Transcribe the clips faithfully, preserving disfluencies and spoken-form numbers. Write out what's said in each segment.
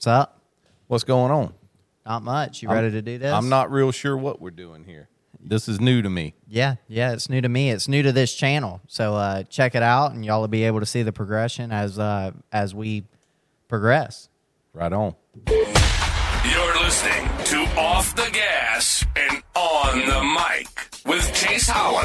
What's up? What's going on? Not much. You I'm, ready to do this? I'm not real sure what we're doing here. This is new to me. Yeah, yeah, it's new to me. It's new to this channel. So uh, check it out, and y'all will be able to see the progression as uh, as we progress. Right on. You're listening to Off the Gas and On the Mic with Chase Holland.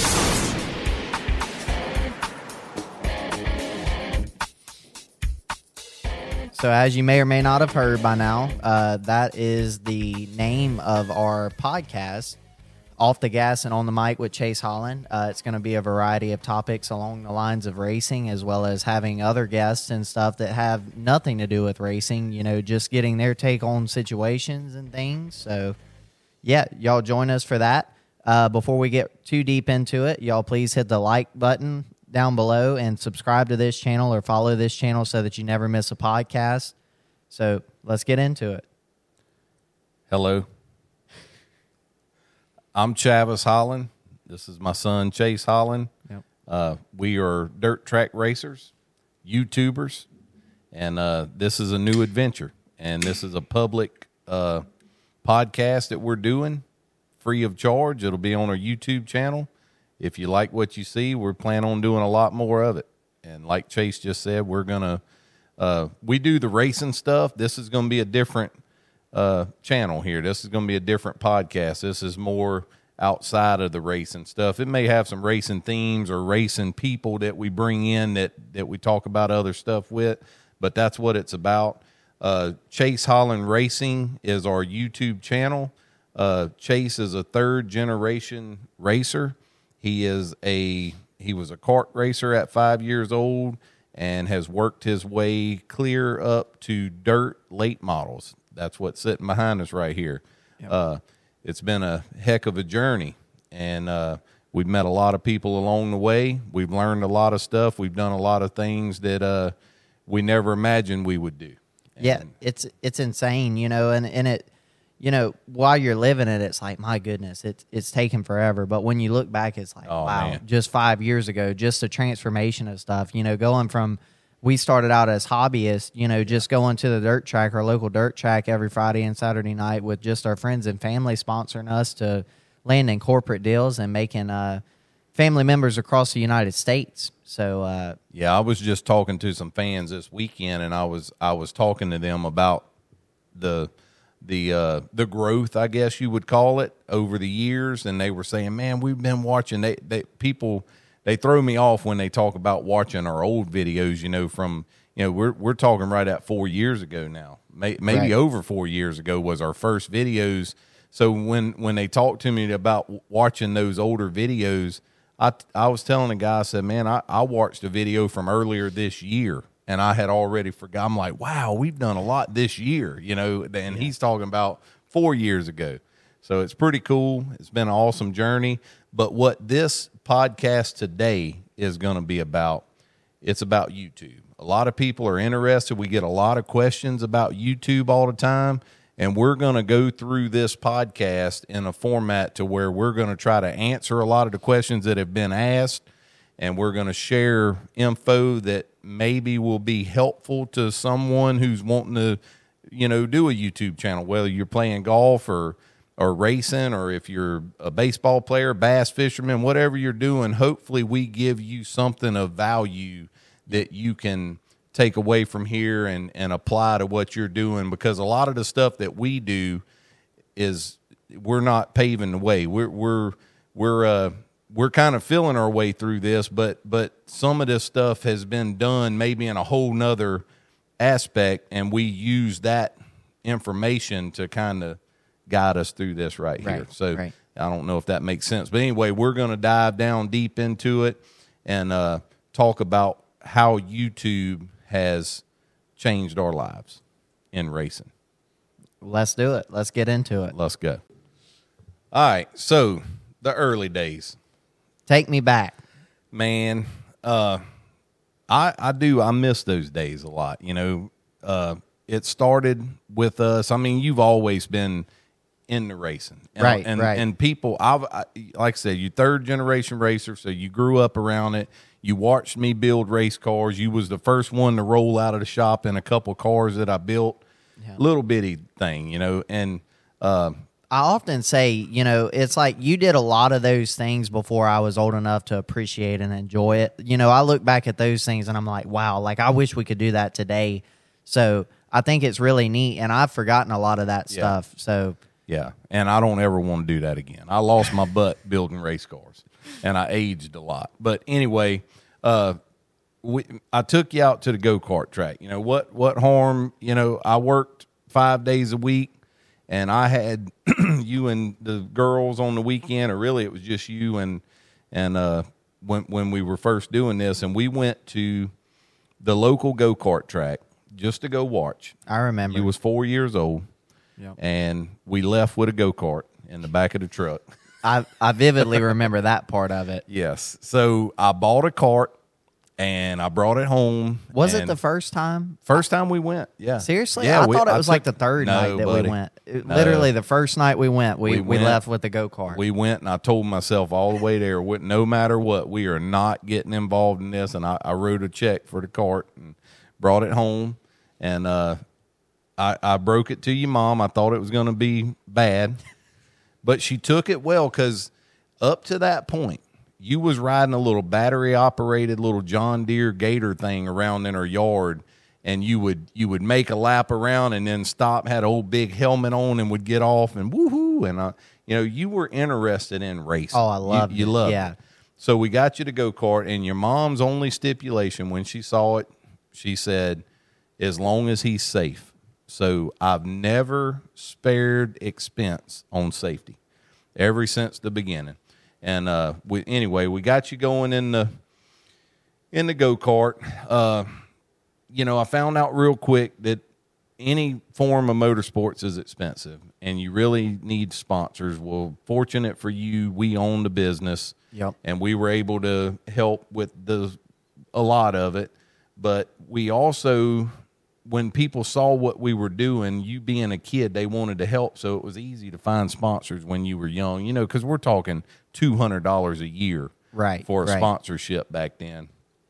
So as you may or may not have heard by now, uh, that is the name of our podcast, Off the Gas and On the Mic with Chase Holland. Uh, it's going to be a variety of topics along the lines of racing, as well as having other guests and stuff that have nothing to do with racing, you know, just getting their take on situations and things. So, yeah, y'all join us for that. Uh, before we get too deep into it, y'all please hit the like button down below and subscribe to this channel or follow this channel so that you never miss a podcast. So let's get into it. Hello. I'm Chavis Holland. This is my son, Chase Holland. Yep. Uh, we are dirt track racers, YouTubers, and uh, this is a new adventure. And this is a public uh, podcast that we're doing free of charge. It'll be on our YouTube channel. If you like what you see, we're planning on doing a lot more of it. And like Chase just said, we're going to, uh, we do the racing stuff. This is going to be a different uh, channel here. This is going to be a different podcast. This is more outside of the racing stuff. It may have some racing themes or racing people that we bring in that, that we talk about other stuff with, but that's what it's about. Uh, Chase Holland Racing is our YouTube channel. Uh, Chase is a third generation racer. He is a he was a kart racer at five years old and has worked his way clear up to dirt late models. That's what's sitting behind us right here. Yep. Uh, it's been a heck of a journey, and uh, we've met a lot of people along the way. We've learned a lot of stuff. We've done a lot of things that uh, we never imagined we would do. And yeah, it's it's insane, you know, and, and it. You know, while you're living it, it's like, my goodness, it's it's taken forever. But when you look back, it's like, oh, wow, man. Just five years ago, just the transformation of stuff. You know, going from, we started out as hobbyists, you know, just going to the dirt track, our local dirt track every Friday and Saturday night with just our friends and family sponsoring us, to landing corporate deals and making uh, family members across the United States. So, uh, yeah, I was just talking to some fans this weekend, and I was I was talking to them about the the uh, the growth, I guess you would call it, over the years, and they were saying, man, we've been watching, they, they people, they throw me off when they talk about watching our old videos, you know, from, you know, we're we're talking right at four years ago now, May, maybe right. over four years ago was our first videos. So when, when they talked to me about watching those older videos, I, I was telling the guy, I said, man, I, I watched a video from earlier this year, and I had already forgot. I'm like, wow, we've done a lot this year, you know, and yeah. He's talking about four years ago. So it's pretty cool. It's been an awesome journey. But what this podcast today is going to be about, it's about YouTube. A lot of people are interested. We get a lot of questions about YouTube all the time, and we're going to go through this podcast in a format to where we're going to try to answer a lot of the questions that have been asked, and we're going to share info that maybe will be helpful to someone who's wanting to, you know, do a YouTube channel, whether you're playing golf or, or racing, or if you're a baseball player, bass fisherman, whatever you're doing. Hopefully we give you something of value that you can take away from here and, and apply to what you're doing, because a lot of the stuff that we do is we're not paving the way. We're, we're, we're, uh, We're kind of feeling our way through this, but but some of this stuff has been done maybe in a whole nother aspect, and we use that information to kind of guide us through this right, right here. So right. I don't know if that makes sense. But anyway, we're going to dive down deep into it and uh, talk about how YouTube has changed our lives in racing. Let's do it. Let's get into it. Let's go. All right, so the early days. Take me back. Man, uh, I I do. I miss those days a lot. You know, uh, it started with us. I mean, you've always been in the racing. And, right, and, right. And people, I've, I, like I said, you third generation racer, so you grew up around it. You watched me build race cars. You was the first one to roll out of the shop in a couple cars that I built. Yeah. little bitty thing, you know. And uh, I often say, you know, it's like you did a lot of those things before I was old enough to appreciate and enjoy it. You know, I look back at those things and I'm like, wow, like I wish we could do that today. So I think it's really neat, and I've forgotten a lot of that Yeah. stuff. So yeah, and I don't ever want to do that again. I lost my butt building race cars, and I aged a lot. But anyway, uh, we, I took you out to the go-kart track. You know, what, what harm, you know, I worked five days a week, and I had you and the girls on the weekend, or really it was just you and and uh, when when we were first doing this, and we went to the local go-kart track just to go watch. I remember. You was four years old, Yep. and we left with a go-kart in the back of the truck. I, I vividly remember that part of it. Yes. So I bought a cart, and I brought it home. Was it and the first time? first time we went? Yeah. Seriously? Yeah, I we- thought it I was like the took- third No, night that buddy. we went. It- No. Literally the first night we went, we, We we, went- left with the go-kart. We went, and I told myself all the way there, with- no matter what, we are not getting involved in this. And I, I wrote a check for the cart and brought it home. And uh, I, I broke it to your mom. I thought it was going to be bad, but she took it well, because up to that point, you was riding a little battery-operated little John Deere Gator thing around in her yard, and you would you would make a lap around and then stop, had an old big helmet on, and would get off and woohoo. And uh, you know, you were interested in racing. Oh, I loved you, you it. loved Yeah. it. So we got you to go-kart, and your mom's only stipulation when she saw it, she said, as long as he's safe. So I've never spared expense on safety ever since the beginning. And uh, we, anyway, we got you going in the in the go-kart. Uh, you know, I found out real quick that any form of motorsports is expensive, and you really need sponsors. Well, fortunate for you, we own the business. Yep. And we were able to help with the a lot of it. But we also, when people saw what we were doing, you being a kid, they wanted to help. So it was easy to find sponsors when you were young, you know, because we're talking two hundred dollars a year Right, for a right. sponsorship back then.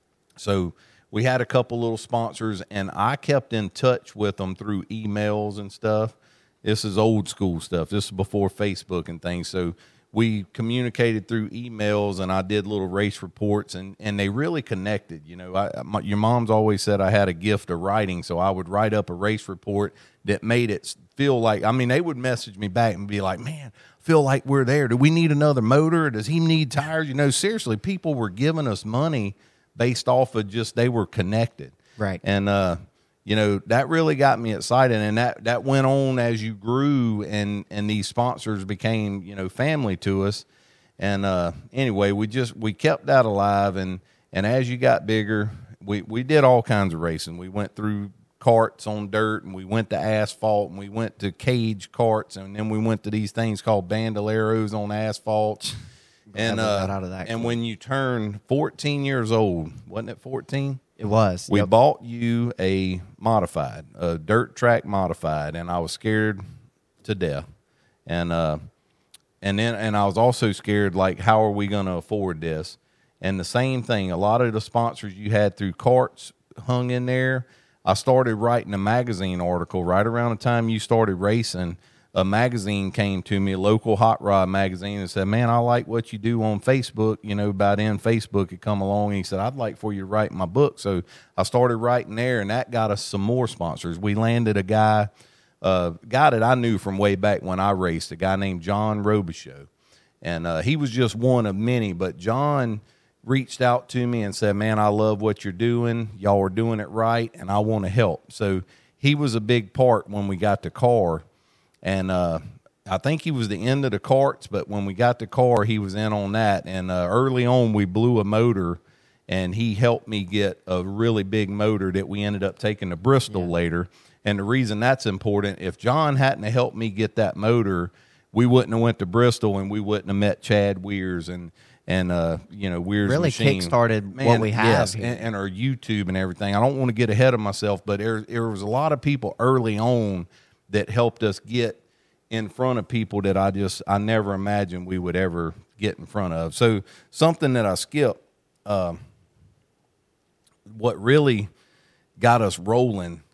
So we had a couple little sponsors, and I kept in touch with them through emails and stuff. This is old school stuff. This is before Facebook and things. So we communicated through emails, and I did little race reports, and, and they really connected. You know, I, my, your mom's always said I had a gift of writing, so I would write up a race report that made it feel like, I mean, they would message me back and be like, man, feel like we're there. Do we need another motor? Does he need tires? You know, seriously, people were giving us money based off of just they were connected. Right. And, uh, you know, that really got me excited, and that, that went on as you grew, and, and these sponsors became, you know, family to us. And uh, anyway, we just we kept that alive, and, and as you got bigger, we, we did all kinds of racing. We went through karts on dirt, and we went to asphalt, and we went to cage karts, and then we went to these things called bandoleros on asphalt. And we uh, got out of that and quick. when you turn fourteen years old, wasn't it fourteen? It was. We Yep. bought you a modified, a dirt track modified, and I was scared to death. And uh, and then and I was also scared, like, how are we going to afford this? And the same thing, a lot of the sponsors you had through carts hung in there. I started writing a magazine article right around the time you started racing. A magazine came to me, a local hot rod magazine, and said, man, I like what you do on Facebook. You know, by then Facebook had come along, and he said, I'd like for you to write my book. So I started writing there, and that got us some more sponsors. We landed a guy, uh, guy that I knew from way back when I raced, a guy named John Robichaux. And uh, he was just one of many, but John reached out to me and said, man, I love what you're doing. Y'all are doing it right, and I want to help. So he was a big part when we got the car. And uh, I think he was the end of the carts, but when we got the car, he was in on that. And uh, early on, we blew a motor, and he helped me get a really big motor that we ended up taking to Bristol Yeah. later. And the reason that's important, if John hadn't have helped me get that motor, we wouldn't have went to Bristol, and we wouldn't have met Chad Weirs and and uh, you know Weirs Really Machine. kickstarted Man, what we have yes, here. and, and our YouTube and everything. I don't want to get ahead of myself, but there there was a lot of people early on that helped us get in front of people that I just, I never imagined we would ever get in front of. So something that I skipped, uh, what really got us rolling,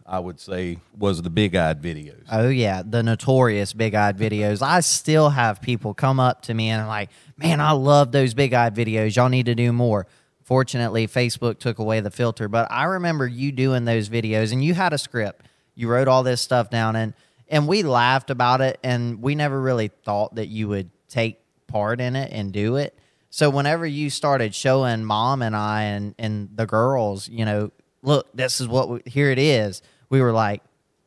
I would say, was the Big Eyed videos. Oh, yeah, the notorious Big Eyed videos. I still have people come up to me and are like, man, I love those Big Eyed videos. Y'all need to do more. Fortunately, Facebook took away the filter, but I remember you doing those videos, and you had a script. You wrote all this stuff down, and, and we laughed about it, and we never really thought that you would take part in it and do it. So whenever you started showing Mom and I and, and the girls, you know, look, this is what we, here it is, we were like,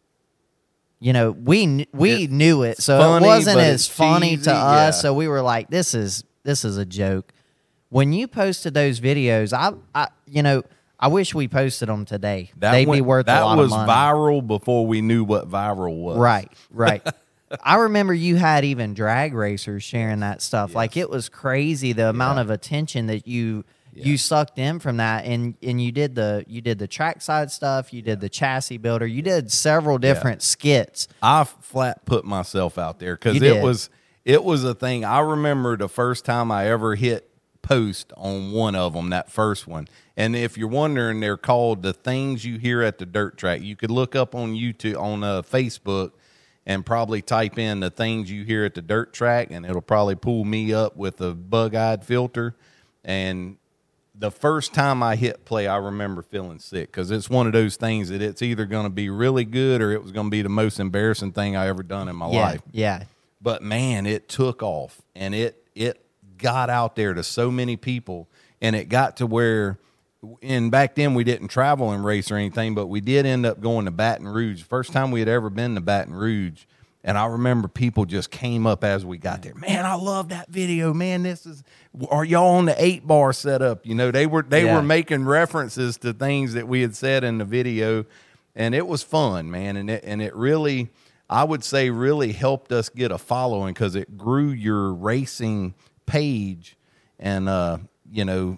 you know, we we It's knew it, so funny, it wasn't but as it's funny cheesy, to us. yeah. So we were like, this is this is a joke. When you posted those videos, I, I you know, I wish we posted them today. That They'd went, be worth that a lot was of money. viral before we knew what viral was. Right, right. I remember you had even drag racers sharing that stuff. Yes. Like, it was crazy the amount Yeah. of attention that you Yeah. you sucked in from that, and and you did the you did the trackside stuff, you did the chassis builder, you did several different skits. I flat put myself out there because You it did. was it was a thing. I remember the first time I ever hit post on one of them, that first one. And if you're wondering, they're called The Things You Hear at the Dirt Track. You could look up on YouTube, on uh, Facebook, and probably type in The Things You Hear at the Dirt Track, and it'll probably pull me up with a bug-eyed filter. And the first time I hit play, I remember feeling sick because it's one of those things that it's either going to be really good or it was going to be the most embarrassing thing I ever done in my Yeah, life. yeah. But man, it took off, and it it got out there to so many people, and it got to where, and back then we didn't travel and race or anything, but we did end up going to Baton Rouge. First time we had ever been to Baton Rouge, and I remember people just came up as we got there. Man, I love that video. Man, this is, are y'all on the eight bar setup? You know, they were they Yeah. were making references to things that we had said in the video, and it was fun, man, and it and it really, I would say, really helped us get a following because it grew your racing page. And, uh, you know,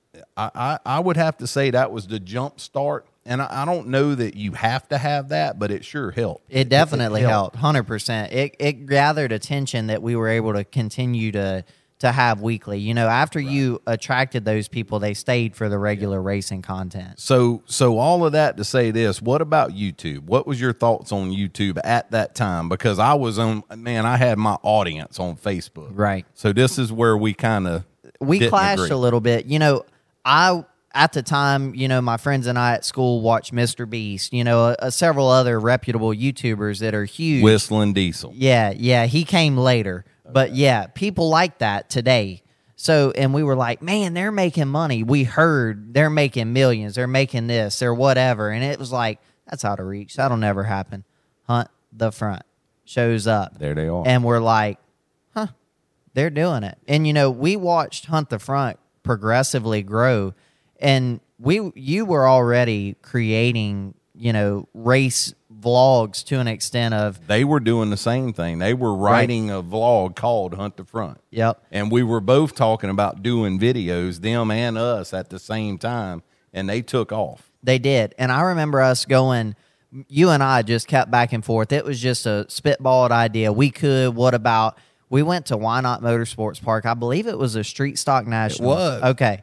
I, I, I would have to say that was the jump start. And I, I don't know that you have to have that, but it sure helped. It definitely it helped, one hundred percent. It it gathered attention that we were able to continue to to have weekly. You know, after you attracted those people, they stayed for the regular racing content. So, so all of that to say this, what about YouTube? What was your thoughts on YouTube at that time? Because I was on, man, I had my audience on Facebook. Right. So this is where we kind of, We clashed a little bit. You know, I at the time, you know, my friends and I at school watched Mister Beast, you know, uh, several other reputable YouTubers that are huge. Whistling Diesel. Yeah, yeah, he came later. But yeah, people like that today. So, and we were like, man, they're making money. We heard they're making millions. They're making this. They're whatever. And it was like, that's out of reach. That'll never happen. Hunt the Front shows up. There they are. And we're like, huh, they're doing it. And, you know, we watched Hunt the Front progressively grow. And we, you were already creating, you know, race vlogs to an extent of, They were doing the same thing. They were writing a vlog called Hunt the Front. yep. And we were both talking about doing videos, them and us, at the same time, and they took off. They did. And I remember us going, you and I just kept back and forth. It was just a spitballed idea. We could, what about, we went to Why Not Motorsports Park. I believe it was a Street Stock National. was. Okay.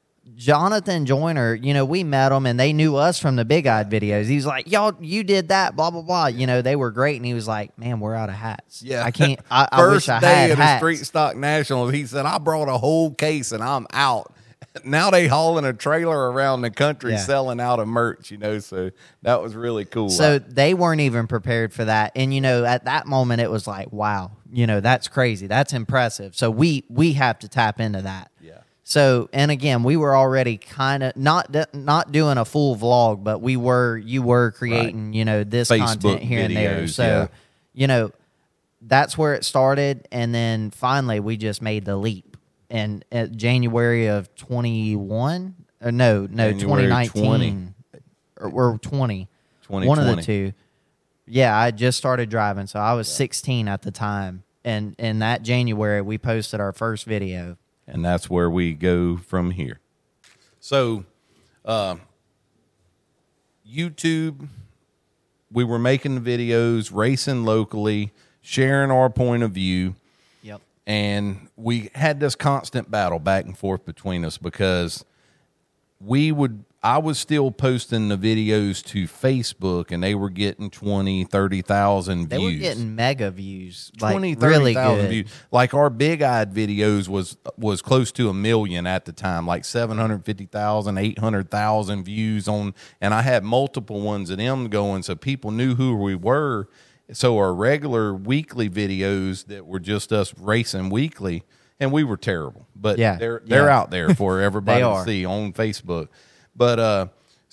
Jonathan Joyner, you know, we met him and they knew us from the Big Eyed videos. He was like, y'all, you did that, blah, blah, blah. You know, they were great. And he was like, man, we're out of hats. Yeah. I can't, I, I First wish I day had of the hats. Street Stock Nationals, he said, I brought a whole case and I'm out. Now they hauling a trailer around the country Yeah. selling out of merch, you know, so that was really cool. So I- they weren't even prepared for that. And, you know, at that moment, it was like, wow, you know, that's crazy. That's impressive. So we we have to tap into that. yeah. So, and again, we were already kind of not not doing a full vlog, but we were, you were creating, you know, this Facebook content here and there. videos, So, yeah. you know, that's where it started. And then finally, we just made the leap. And at January of twenty-one, or no, no, January twenty nineteen, twenty. or, or twenty, twenty one of the twenty. two. Yeah, I just started driving, so I was sixteen at the time. And in that January, we posted our first video. And that's where we go from here. So, uh, YouTube, we were making the videos, racing locally, sharing our point of view. Yep. And we had this constant battle back and forth between us because we would I was still posting the videos to Facebook, and they were getting twenty, thirty thousand views. They were getting mega views, like twenty, really thirty thousand good. views. Like our Big Eyed videos was was close to a million at the time, like seven hundred fifty thousand, eight hundred thousand views on, and I had multiple ones of them going, so people knew who we were. So our regular weekly videos that were just us racing weekly, and we were terrible, but Yeah, they're they're yeah. out there for everybody They to are. see on Facebook. But uh,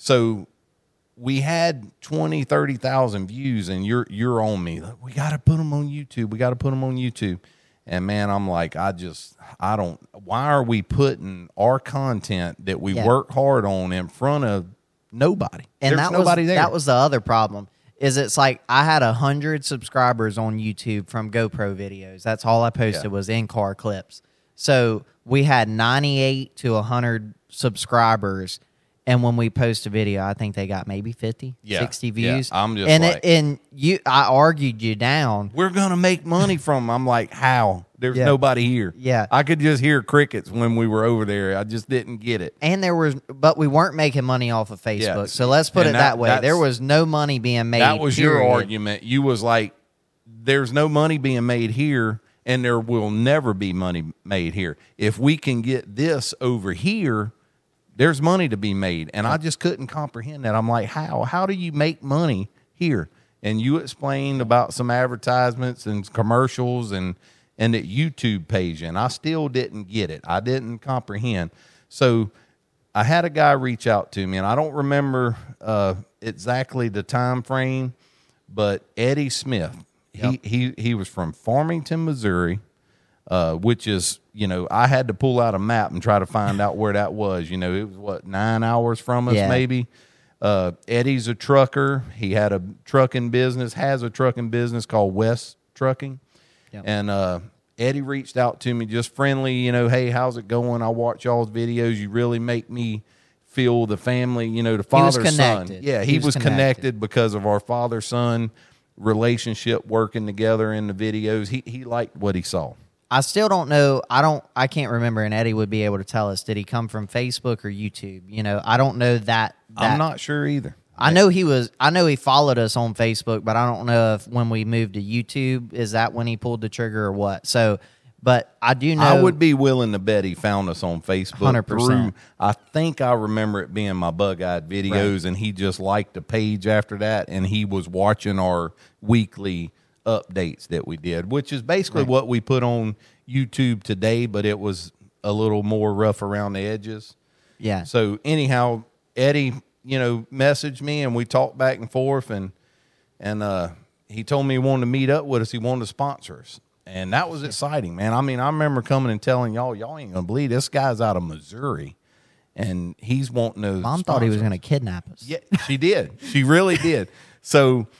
so we had twenty, thirty thousand views, and you're you're on me. We got to put them on YouTube. We got to put them on YouTube. And man, I'm like, I just, I don't. Why are we putting our content that we Yeah. work hard on in front of nobody? And There's that nobody was there. that was the other problem. Is it's like I had a hundred subscribers on YouTube from GoPro videos. That's all I posted Yeah. was in car clips. So we had ninety-eight to a hundred subscribers, and when we post a video, I think they got maybe fifty, Yeah, sixty yeah. views. I'm just and like- it, and you, I argued you down. We're gonna make money from 'em. I'm like, how? There's Yeah. nobody here. Yeah. I could just hear crickets when we were over there. I just didn't get it. And there was, but we weren't making money off of Facebook. Yeah. So let's put And it that- that, way. that's- There was no money being made. That was your period. argument. You was like, there's no money being made here, and there will never be money made here. If we can get this over here, there's money to be made. And I just couldn't comprehend that. I'm like, how? How do you make money here? And you explained about some advertisements and commercials and and that YouTube page, and I still didn't get it. I didn't comprehend. So I had a guy reach out to me, and I don't remember uh, exactly the time frame, but Eddie Smith, Yep. he, he he was from Farmington, Missouri, uh, which is, you know, I had to pull out a map and try to find out where that was. You know, it was, what, nine hours from us Yeah. maybe? Uh, Eddie's a trucker. He had a trucking business, has a trucking business called West Trucking. Yep. And uh, Eddie reached out to me just friendly, you know, hey, how's it going? I watch y'all's videos. You really make me feel the family, you know, the was father son. connected. Yeah, he, He was, was connected. connected. because of our father son relationship working together in the videos. He he liked what he saw. I still don't know. I don't. I can't remember. And Eddie would be able to tell us. Did he come from Facebook or YouTube? You know, I don't know that. that I'm not sure either. I know he was. I know he followed us on Facebook, but I don't know if when we moved to YouTube, is that when he pulled the trigger or what? So, but I do know. I would be willing to bet he found us on Facebook. one hundred percent. Through, I think I remember it being my Bug-Eyed videos, Right. and he just liked the page after that, and he was watching our weekly updates that we did, which is basically Right. what we put on YouTube today, but it was a little more rough around the edges. Yeah. So anyhow, Eddie, you know, messaged me, and we talked back and forth, and and uh, he told me he wanted to meet up with us. He wanted to sponsor us. And that was exciting, man. I mean, I remember coming and telling y'all, y'all ain't going to believe this guy's out of Missouri, and he's wanting to Mom thought he was sponsor going to kidnap us. us. Yeah, she did. She really did. So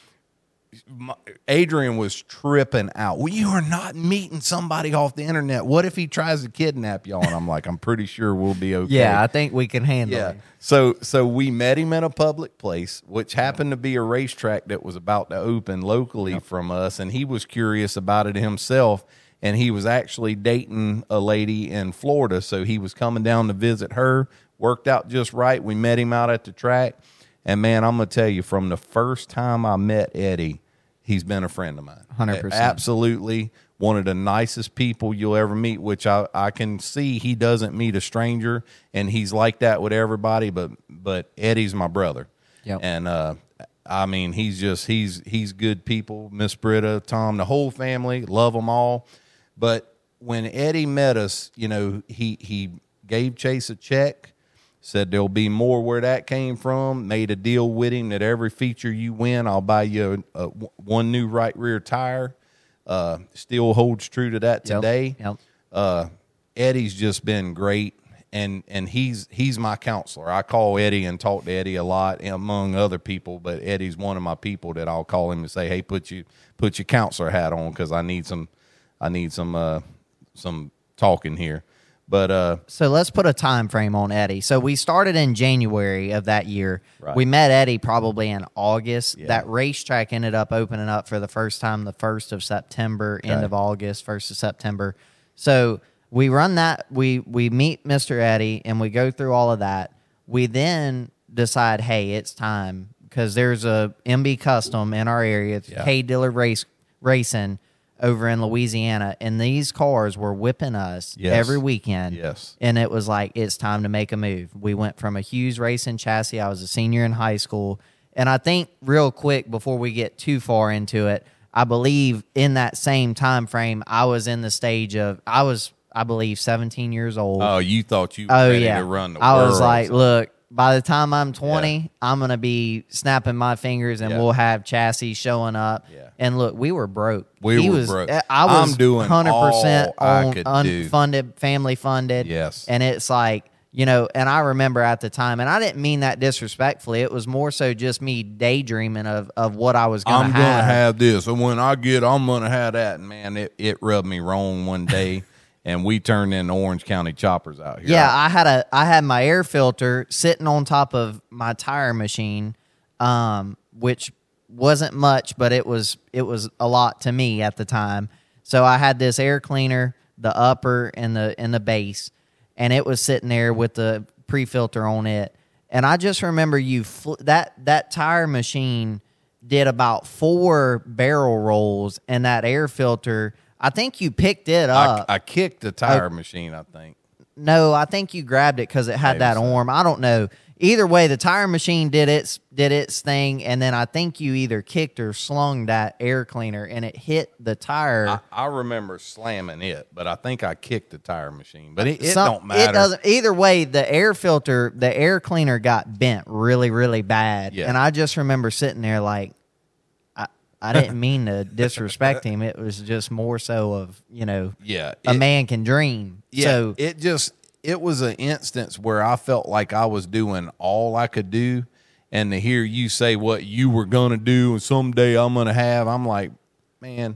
my, Adrian was tripping out. Well, you are not meeting somebody off the internet. What if he tries to kidnap y'all? And I'm like, I'm pretty sure we'll be okay. Yeah, I think we can handle Yeah. it. So so we met him in a public place, which happened to be a racetrack that was about to open locally from us, and he was curious about it himself, and he was actually dating a lady in Florida, so he was coming down to visit her. Worked out just right. We met him out at the track, and man, I'm going to tell you, from the first time I met Eddie, he's been a friend of mine. one hundred percent. Absolutely. One of the nicest people you'll ever meet, which I, I can see he doesn't meet a stranger, and he's like that with everybody, but but Eddie's my brother. Yep. And uh, I mean, he's just, he's he's good people. Miss Britta, Tom, the whole family, love them all. But when Eddie met us, you know, he, he gave Chase a check, said there'll be more where that came from, made a deal with him that every feature you win, I'll buy you a, a, one new right rear tire. Uh, still holds true to that Yep, today. yep. Uh, Eddie's just been great, and and he's he's my counselor. I call Eddie and talk to Eddie a lot, among other people, but Eddie's one of my people that I'll call him and say, "Hey, put you put your counselor hat on because I need some I need some uh, some talking here." But uh, So let's put a time frame on Eddie. So we started in January of that year. Right. We met Eddie probably in August. Yeah. That racetrack ended up opening up for the first time the first of September, end Okay. of August, first of September. So we run that. We we meet Mister Eddie and we go through all of that. We then decide, hey, it's time, because there's a M B Custom in our area. It's Yeah. Cade Dillard Race Racing over in Louisiana, and these cars were whipping us Yes. every weekend. Yes. And it was like, it's time to make a move. We went from a Hughes Racing chassis. I was a senior in high school. And I think real quick, before we get too far into it, I believe in that same time frame, I was in the stage of, I was, I believe, seventeen years old. Oh, you thought you were Oh, ready yeah. to run the I world. was like, look, by the time I'm twenty, Yeah. I'm going to be snapping my fingers and Yeah. we'll have chassis showing up. Yeah. And look, we were broke. We he were was, broke. I was I'm doing one hundred percent all I on could do. unfunded, family funded. Yes. And it's like, you know, and I remember at the time, and I didn't mean that disrespectfully. It was more so just me daydreaming of, of what I was going to I'm have. gonna have this, and when I get, I'm gonna have that. And man, it, it rubbed me wrong one day, and we turned in Orange County choppers out here. Yeah, I had a I had my air filter sitting on top of my tire machine, um, which wasn't much, but it was it was a lot to me at the time. So I had this air cleaner, the upper and the and the base, and it was sitting there with the pre-filter on it. And I just remember you fl- that that tire machine did about four barrel rolls, and that air filter, I think you picked it I, up. I kicked the tire machine. I think. No, I think you grabbed it because it had Maybe that so. arm. I don't know. Either way, the tire machine did its did its thing, and then I think you either kicked or slung that air cleaner, and it hit the tire. I, I remember slamming it, but I think I kicked the tire machine. But it, it Some- don't matter. It doesn't. Either way, the air filter, the air cleaner got bent really, really bad, Yeah. and I just remember sitting there like, I I didn't mean to disrespect him. It was just more so of, you know, Yeah, a it- man can dream. Yeah, So it just it was an instance where I felt like I was doing all I could do, and to hear you say what you were gonna do and someday I'm gonna have, I'm like, man,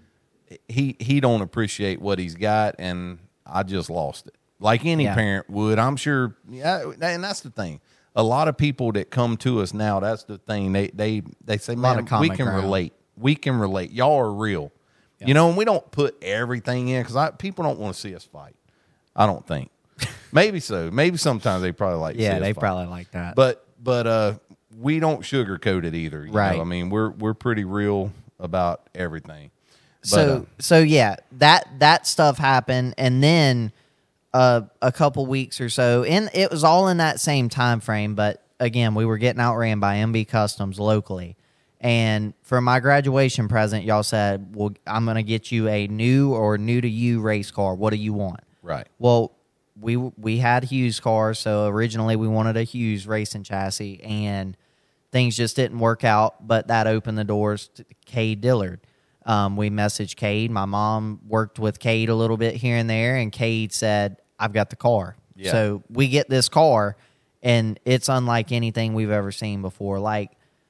he he don't appreciate what he's got, and I just lost it. Like any Yeah. parent would, I'm sure. Yeah, and that's the thing. A lot of people that come to us now, that's the thing. They they they say, lot man, of we common can ground. relate. We can relate. Y'all are real. You know, and we don't put everything in because people don't want to see us fight. I don't think. Maybe so. Maybe sometimes they probably like. to yeah, see us they fight. probably like that. But but uh, we don't sugarcoat it either. You Right. know? I mean, we're we're pretty real about everything. But, so uh, so yeah, that that stuff happened, and then uh, a couple weeks or so, and it was all in that same time frame. But again, we were getting outran by M B Customs locally, and for my graduation present, y'all said, "Well, I'm going to get you a new or new to you race car. What do you want?" right. Well, we we had Hughes cars, so originally we wanted a Hughes racing chassis, and things just didn't work out. But that opened the doors to Cade Dillard. Um, we messaged Cade. My mom worked with Cade a little bit here and there, and Cade said, "I've got the car." Yeah. So we get this car, and it's unlike anything we've ever seen before. Like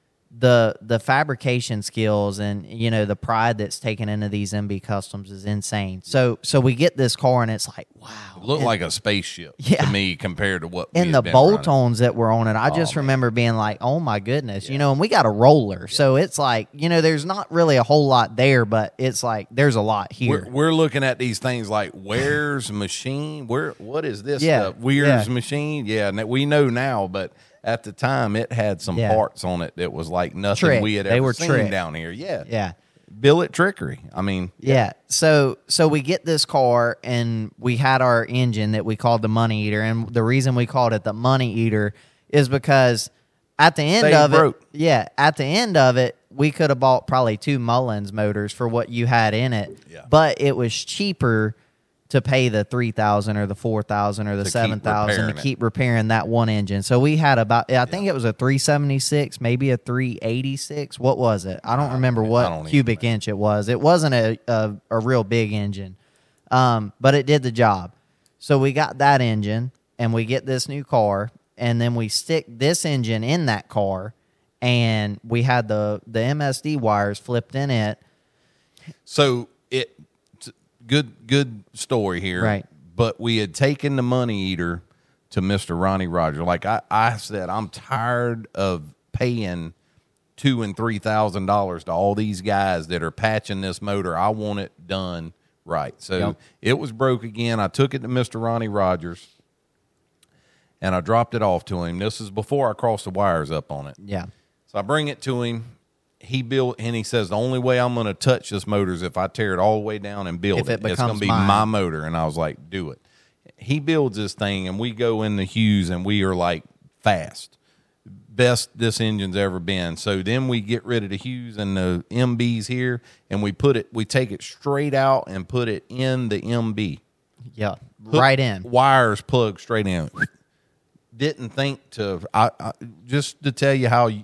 the the fabrication skills and, you know, the pride that's taken into these M B Customs is insane. So so we get this car, and it's like, wow. It looked And- like a spaceship Yeah. to me compared to what. we and had the been running. bolt-ons that were on it, I just man. remember being like, oh my goodness, you know, and we got a roller. So it's like, you know, there's not really a whole lot there, but it's like there's a lot here. We're, we're looking at these things like Ware's machine. Where what is this Yeah, stuff? Weir's yeah. machine. Yeah, and we know now, but at the time it had some Yeah. parts on it that was like nothing Trick. we had They ever were seen trick. down here. Yeah, yeah. billet trickery. I mean, Yeah. So so we get this car, and we had our engine that we called the Money Eater, and the reason we called it the Money Eater is because at the end Stay of broke. it, yeah, at the end of it, we could have bought probably two Mullins motors for what you had in it, Yeah. but it was cheaper to pay the three thousand or the four thousand or the keep seven thousand to repairing it. keep repairing that one engine. So we had about, I think it was a three seventy-six, maybe a three eighty-six. What was it? I don't remember I what don't even cubic inch it was. It wasn't a, a, a real big engine, um, but it did the job. So we got that engine, and we get this new car, and then we stick this engine in that car, and we had the, the M S D wires flipped in it. so it t- good good story here, Right. But we had taken the Money Eater to Mister Ronnie Rogers. Like I, I said, I'm tired of paying two and three thousand dollars to all these guys that are patching this motor. I want it done right. So Yep. it was broke again. I took it to Mister Ronnie Rogers, and I dropped it off to him. This is before I crossed the wires up on it. Yeah. So I bring it to him. He built, and he says, the only way I'm going to touch this motor is if I tear it all the way down and build If it. it It's going to be becomes my mine. motor. And I was like, do it. He builds this thing, and we go in the Hughes, and we are like fast. Best this engine's ever been. So then we get rid of the Hughes and the M Bs here, and we put it, we take it straight out and put it in the M B. Yeah. Hook- Right in. Wires plugged straight in. Didn't think to, I, I just to tell you how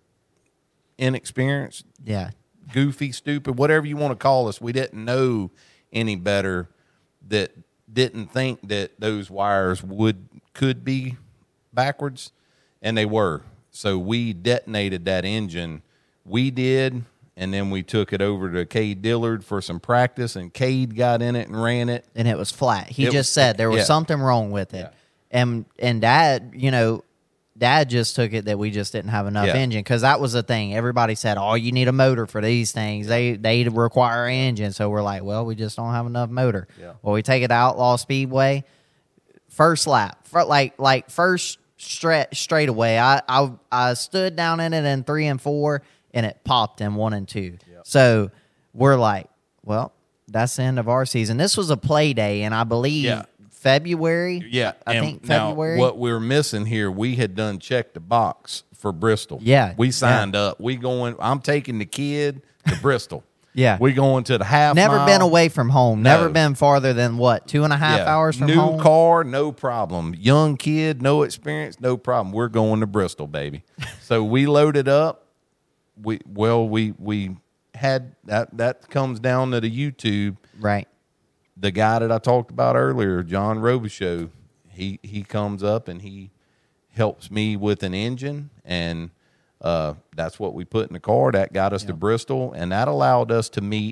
inexperienced, Yeah. goofy, stupid, whatever you want to call us, we didn't know any better, that didn't think that those wires would could be backwards, and they were. So we detonated that engine. We did, and then we took it over to Cade Dillard for some practice, and Cade got in it and ran it. And it was flat. He It just was- said there was yeah. something wrong with it. Yeah. And and Dad, you know, Dad just took it that we just didn't have enough Yeah. engine, because that was the thing. Everybody said, "Oh, you need a motor for these things. They they require an engine." So we're like, "Well, we just don't have enough motor." Yeah. Well, we take it to Outlaw Speedway. First lap, for like like first straight straight away. I, I I stood down in it in three and four, and it popped in one and two. Yep. So we're like, "Well, that's the end of our season." This was a play day, and I believe Yeah. February. Yeah, I and think now February. what we're missing here, we had done check the box for Bristol. Yeah, we signed up. We going. I'm taking the kid to Bristol. Yeah. we going to the half. Never mile. been away from home. Never No. been farther than what, two and a half Yeah. hours from New home. car, no problem. Young kid, no experience, no problem. We're going to Bristol, baby. So we loaded up. We well, we we had that. That comes down to the YouTube. Right. The guy that I talked about earlier, John Robichaux, he he comes up and he helps me with an engine, and uh, that's what we put in the car. That got us to Bristol, and that allowed us to meet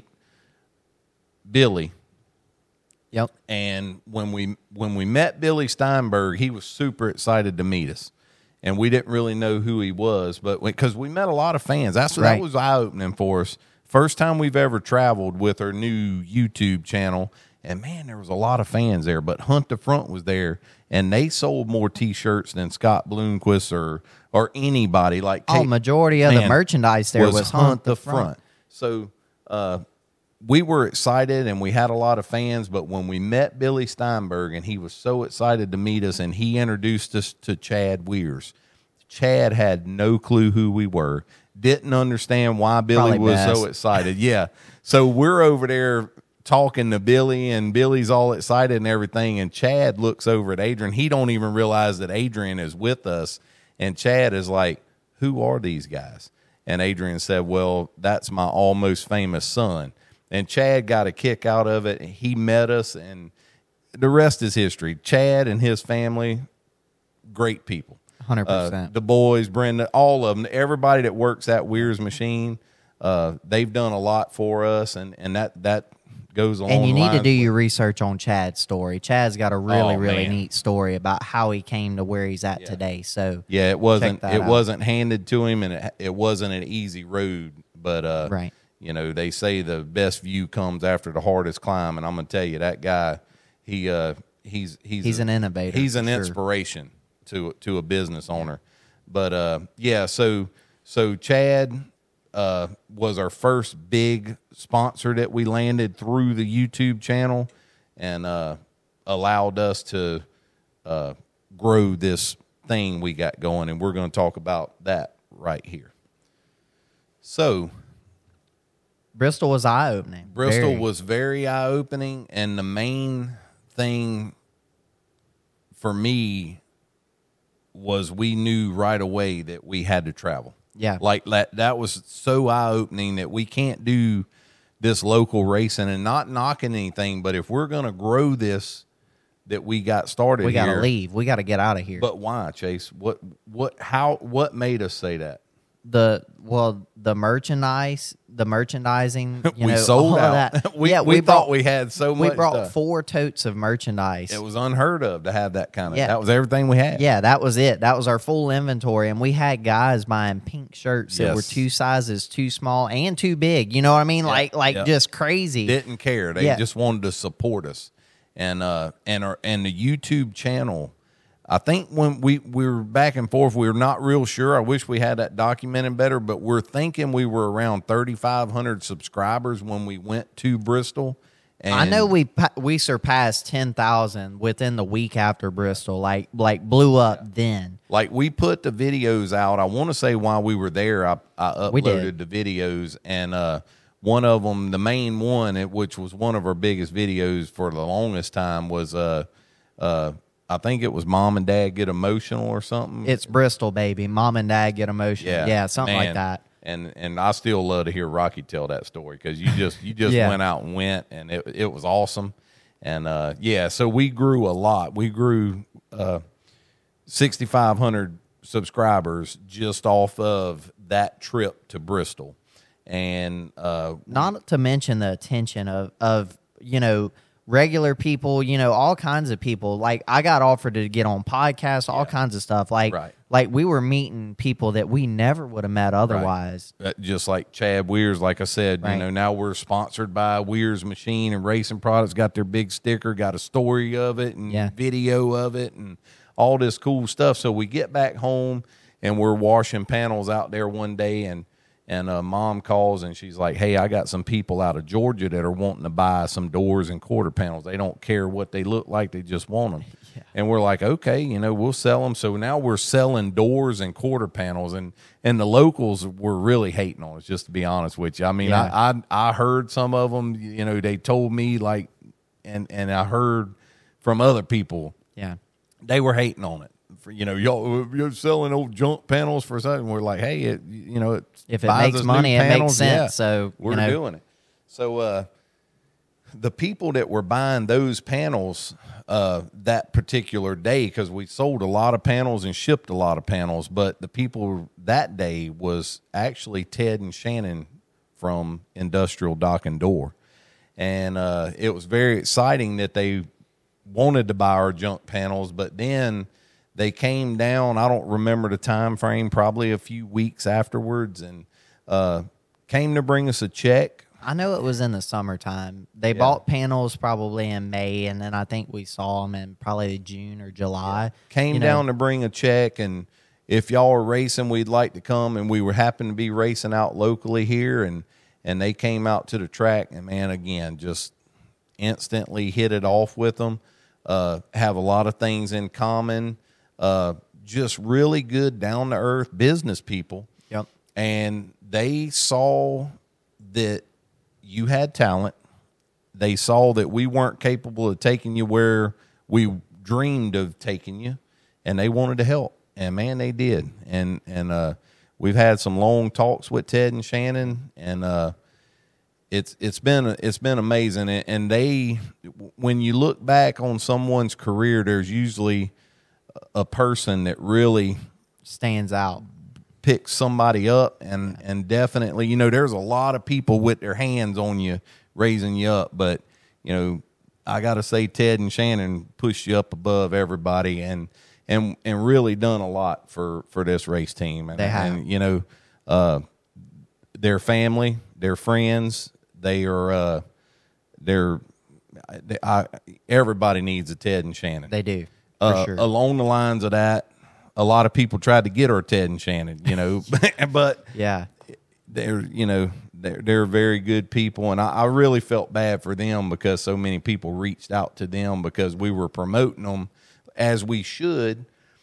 Billy. Yep. And when we when we met Billy Steinberg, he was super excited to meet us, and we didn't really know who he was, but because we met a lot of fans, that's Right. that was eye opening for us. First time we've ever traveled with our new YouTube channel. And, man, there was a lot of fans there. But Hunt the Front was there, and they sold more T-shirts than Scott Bloomquist or or anybody. Like, Oh, Kate- majority of the man, merchandise there was Hunt the Front. So uh, we were excited, and we had a lot of fans. But when we met Billy Steinberg, and he was so excited to meet us, and he introduced us to Chad Weirs. Chad had no clue who we were, didn't understand why Billy Probably was best. so excited. Yeah. So we're over there talking to Billy, and Billy's all excited and everything, and Chad looks over at Adrian. He don't even realize that Adrian is with us, and Chad is like, who are these guys? And Adrian said, well, that's my almost famous son. And Chad got a kick out of it. He met us, and the rest is history. Chad and his family, great people. one hundred Uh, percent. the boys, Brenda, all of them, everybody that works at Weir's Machine, uh, they've done a lot for us, and, and that, that goes along. And you need to lines do with- your research on Chad's story. Chad's got a really, Oh, really man. neat story about how he came to where he's at today. So Yeah, it wasn't check that it out. wasn't handed to him, and it, it wasn't an easy road. But uh, Right. you know, they say the best view comes after the hardest climb, and I'm gonna tell you that guy, he uh, he's he's He's a- an innovator, He's an for sure. inspiration to to a business owner. But uh, yeah, so so Chad uh, was our first big sponsor that we landed through the YouTube channel, and uh, allowed us to uh, grow this thing we got going, and we're going to talk about that right here. So Bristol was eye opening. Bristol was very eye opening, and the main thing for me was we knew right away that we had to travel. Yeah. Like that, that was so eye opening that we can't do this local racing, and not knocking anything, but if we're going to grow this that we got started We got to here, leave. We got to get out of here. But why, Chase? What, what, how, what made us say that? the well, the merchandise, the merchandising. You we know, sold all of out. That. we yeah, we, we thought brought, we had so we much brought stuff. four totes of merchandise. It was unheard of to have that kind of. Yeah. That was everything we had. Yeah, that was it. That was our full inventory, and we had guys buying pink shirts that Yes. were two sizes too small and too big. You know what I mean? Like, like yeah. just crazy. Didn't care. They Yeah. just wanted to support us, and uh, and our and the YouTube channel. I think when we, we were back and forth, we were not real sure. I wish we had that documented better, but we're thinking we were around thirty-five hundred subscribers when we went to Bristol. And I know we we surpassed ten thousand within the week after Bristol, like like blew up yeah. then. Like we put the videos out. I want to say while we were there, I, I uploaded the videos, and uh, one of them, the main one, it, which was one of our biggest videos for the longest time, was uh, uh, I think it was Mom and Dad Get Emotional or something. It's Bristol, baby. Mom and Dad Get Emotional. Yeah, yeah something man. like that. And and I still love to hear Rocky tell that story because you just you just yeah. went out and went, and it it was awesome. And uh, yeah, so we grew a lot. We grew uh, sixty-five hundred subscribers just off of that trip to Bristol, and uh, not to mention the attention of of you know. regular people, you know, all kinds of people. Like I got offered to get on podcasts, all yeah. kinds of stuff. Like, right. like we were meeting people that we never would have met otherwise. Right. Uh, just like Chad Weir's, like I said, right. you know, now we're sponsored by Weir's Machine and Racing Products. Got their big sticker, got a story of it and yeah. video of it and all this cool stuff. So we get back home and we're washing panels out there one day, and And uh, Mom calls and she's like, hey, I got some people out of Georgia that are wanting to buy some doors and quarter panels. They don't care what they look like. They just want them. Yeah. And we're like, okay, you know, we'll sell them. So now we're selling doors and quarter panels. And, and the locals were really hating on us, just to be honest with you. I mean, yeah. I, I I heard some of them, you know, they told me like, and, and I heard from other people. Yeah, they were hating on it. For, you know, y'all, you're selling old junk panels for something. We're like, hey, it, you know, it if it makes money, it makes sense. Yeah, so we're you know. doing it. So uh, the people that were buying those panels uh, that particular day, because we sold a lot of panels and shipped a lot of panels, but the people that day was actually Ted and Shannon from Industrial Dock and Door, and uh, it was very exciting that they wanted to buy our junk panels, but then they came down, I don't remember the time frame, probably a few weeks afterwards, and uh, came to bring us a check. I know it was in the summertime. They yeah. bought panels probably in May, and then I think we saw them in probably June or July. Yeah. Came you down know. to bring a check, and if y'all are racing, we'd like to come, and we were happened to be racing out locally here, and, and they came out to the track, and, man, again, just instantly hit it off with them, uh, have a lot of things in common. Uh, just really good, down-to-earth business people. Yep. And they saw that you had talent. They saw that we weren't capable of taking you where we dreamed of taking you, and they wanted to help. And, man, they did. And and uh, we've had some long talks with Ted and Shannon, and uh, it's it's been it's been amazing. And they, when you look back on someone's career, there's usually a person that really stands out, picks somebody up, and, yeah. and definitely, you know, there's a lot of people with their hands on you, raising you up, but, you know, I got to say Ted and Shannon pushed you up above everybody, and and and really done a lot for, for this race team. And, they have. And, you know, uh, their family, their friends, they are, uh, they're, they, I, everybody needs a Ted and Shannon. They do. Uh, sure. Along the lines of that, a lot of people tried to get our Ted and Shannon, you know, but yeah, they're, you know, they're, they're very good people. And I, I really felt bad for them because so many people reached out to them because we were promoting them as we should.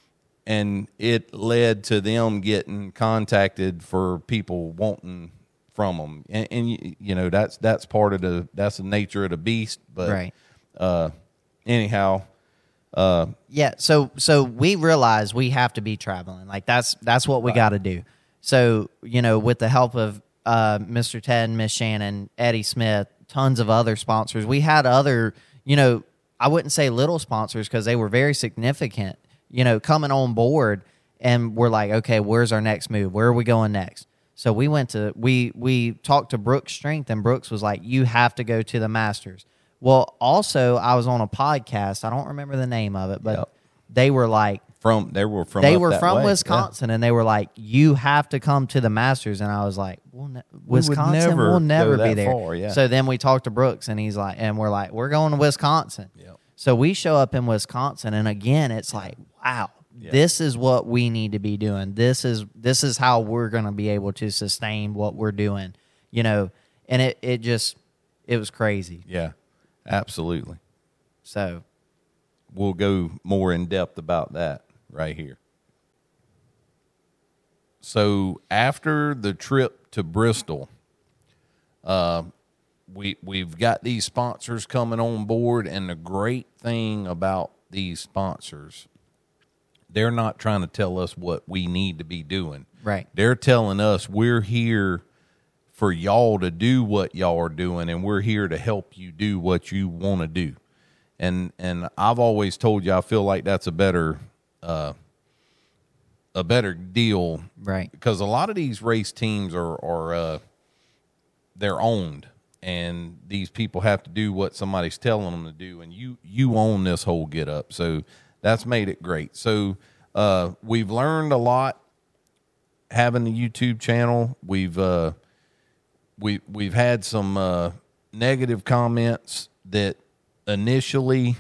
And it led to them getting contacted for people wanting from them. And, and you know, that's, that's part of the, that's the nature of the beast. But right. uh, anyhow, Uh, yeah, so so we realize we have to be traveling. Like that's that's what we right. got to do. So you know, with the help of uh, Mister Ted and Miss Shannon, Eddie Smith, tons of other sponsors, we had other, you know, I wouldn't say little sponsors because they were very significant. You know, coming on board, and we're like, okay, where's our next move? Where are we going next? So we went to we we talked to Brooks Strength, and Brooks was like, you have to go to the Masters. Well, also, I was on a podcast. I don't remember the name of it, but yep. they were like from they were from they up were that from way. Wisconsin, yeah. and they were like, "You have to come to the Masters." And I was like, "Well, ne- we Wisconsin never will never go be that there." far, yeah. So then we talked to Brooks, and he's like, and we're like, "We're going to Wisconsin." Yep. So we show up in Wisconsin, and again, it's like, wow, Yeah. this is what we need to be doing. This is this is how we're going to be able to sustain what we're doing, you know. And it, it just, it was crazy. Yeah, absolutely. So We'll go more in depth about that right here. So after the trip to Bristol, uh, we we've got these sponsors coming on board, and the great thing about these sponsors, they're not trying to tell us what we need to be doing. Right. They're telling us we're here for y'all to do what y'all are doing, and we're here to help you do what you want to do. And and I've always told you I feel like that's a better uh, a better deal, right. because a lot of these race teams are are uh, they're owned, and these people have to do what somebody's telling them to do, and you you own this whole get up. So that's made it great. So uh, we've learned a lot having the YouTube channel. We've uh, we we've had some uh, negative comments that initially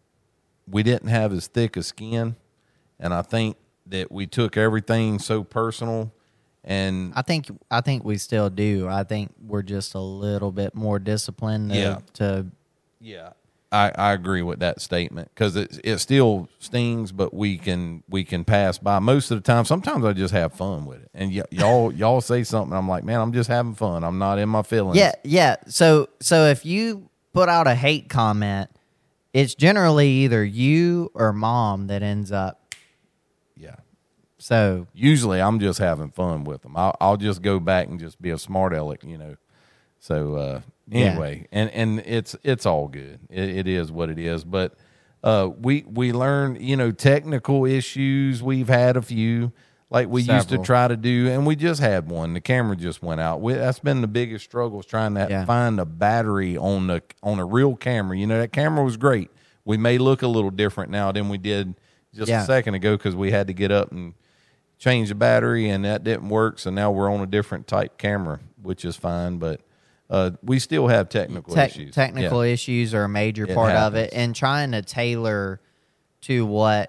we didn't have as thick a skin, and I think that we took everything so personal. And I think I think we still do. I think we're just a little bit more disciplined to, Yeah. to yeah, I, I agree with that statement, because it it still stings, but we can we can pass by most of the time. Sometimes I just have fun with it, and y- y'all y'all say something, I'm like, man, I'm just having fun. I'm not in my feelings. Yeah, yeah. So so if you put out a hate comment, it's generally either you or mom that ends up. yeah. So Usually I'm just having fun with them. I'll, I'll just go back and just be a smart aleck, you know. So uh, anyway, yeah. and, and it's it's all good. It, it is what it is. But uh, we we learned, you know, technical issues. We've had a few, like we Several. used to try to do, and we just had one. The camera just went out. We, that's been the biggest struggle, is trying to Yeah. find a battery on the on a real camera. You know, that camera was great. We may look a little different now than we did just Yeah. a second ago, because we had to get up and change the battery, and that didn't work. So now we're on a different type camera, which is fine. But uh, we still have technical te- issues. technical Yeah. issues are a major It part of it, happens. and trying to tailor to what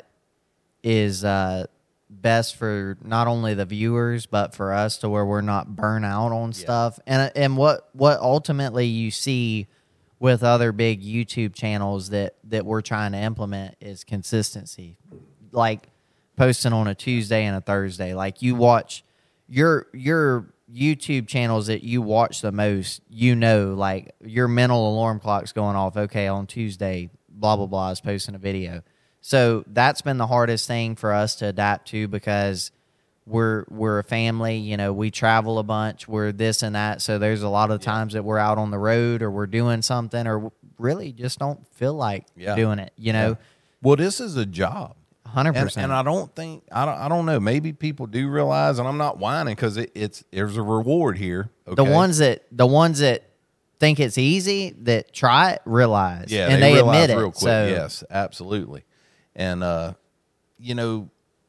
is uh, best for not only the viewers but for us, to where we're not burnt out on stuff. And and what what ultimately you see with other big YouTube channels that that we're trying to implement is consistency, like posting on a Tuesday and a Thursday. Like, you watch your your YouTube channels that you watch the most, you know, like your mental alarm clock's going off. Okay, on Tuesday, blah blah blah is posting a video. So that's been the hardest thing for us to adapt to, because we're we're a family. You know, we travel a bunch. We're this and that. So there's a lot of times that we're out on the road, or we're doing something, or really just don't feel like Yeah. doing it. You know, Well, this is a job. hundred And, percent. and I don't think I don't I don't know. Maybe people do realize, and I'm not whining, because it, it's there's a reward here. Okay? The ones that the ones that think it's easy, that try it, realize, yeah, and they, they, realize admit it. real quick. So Yes, absolutely. And uh, you know,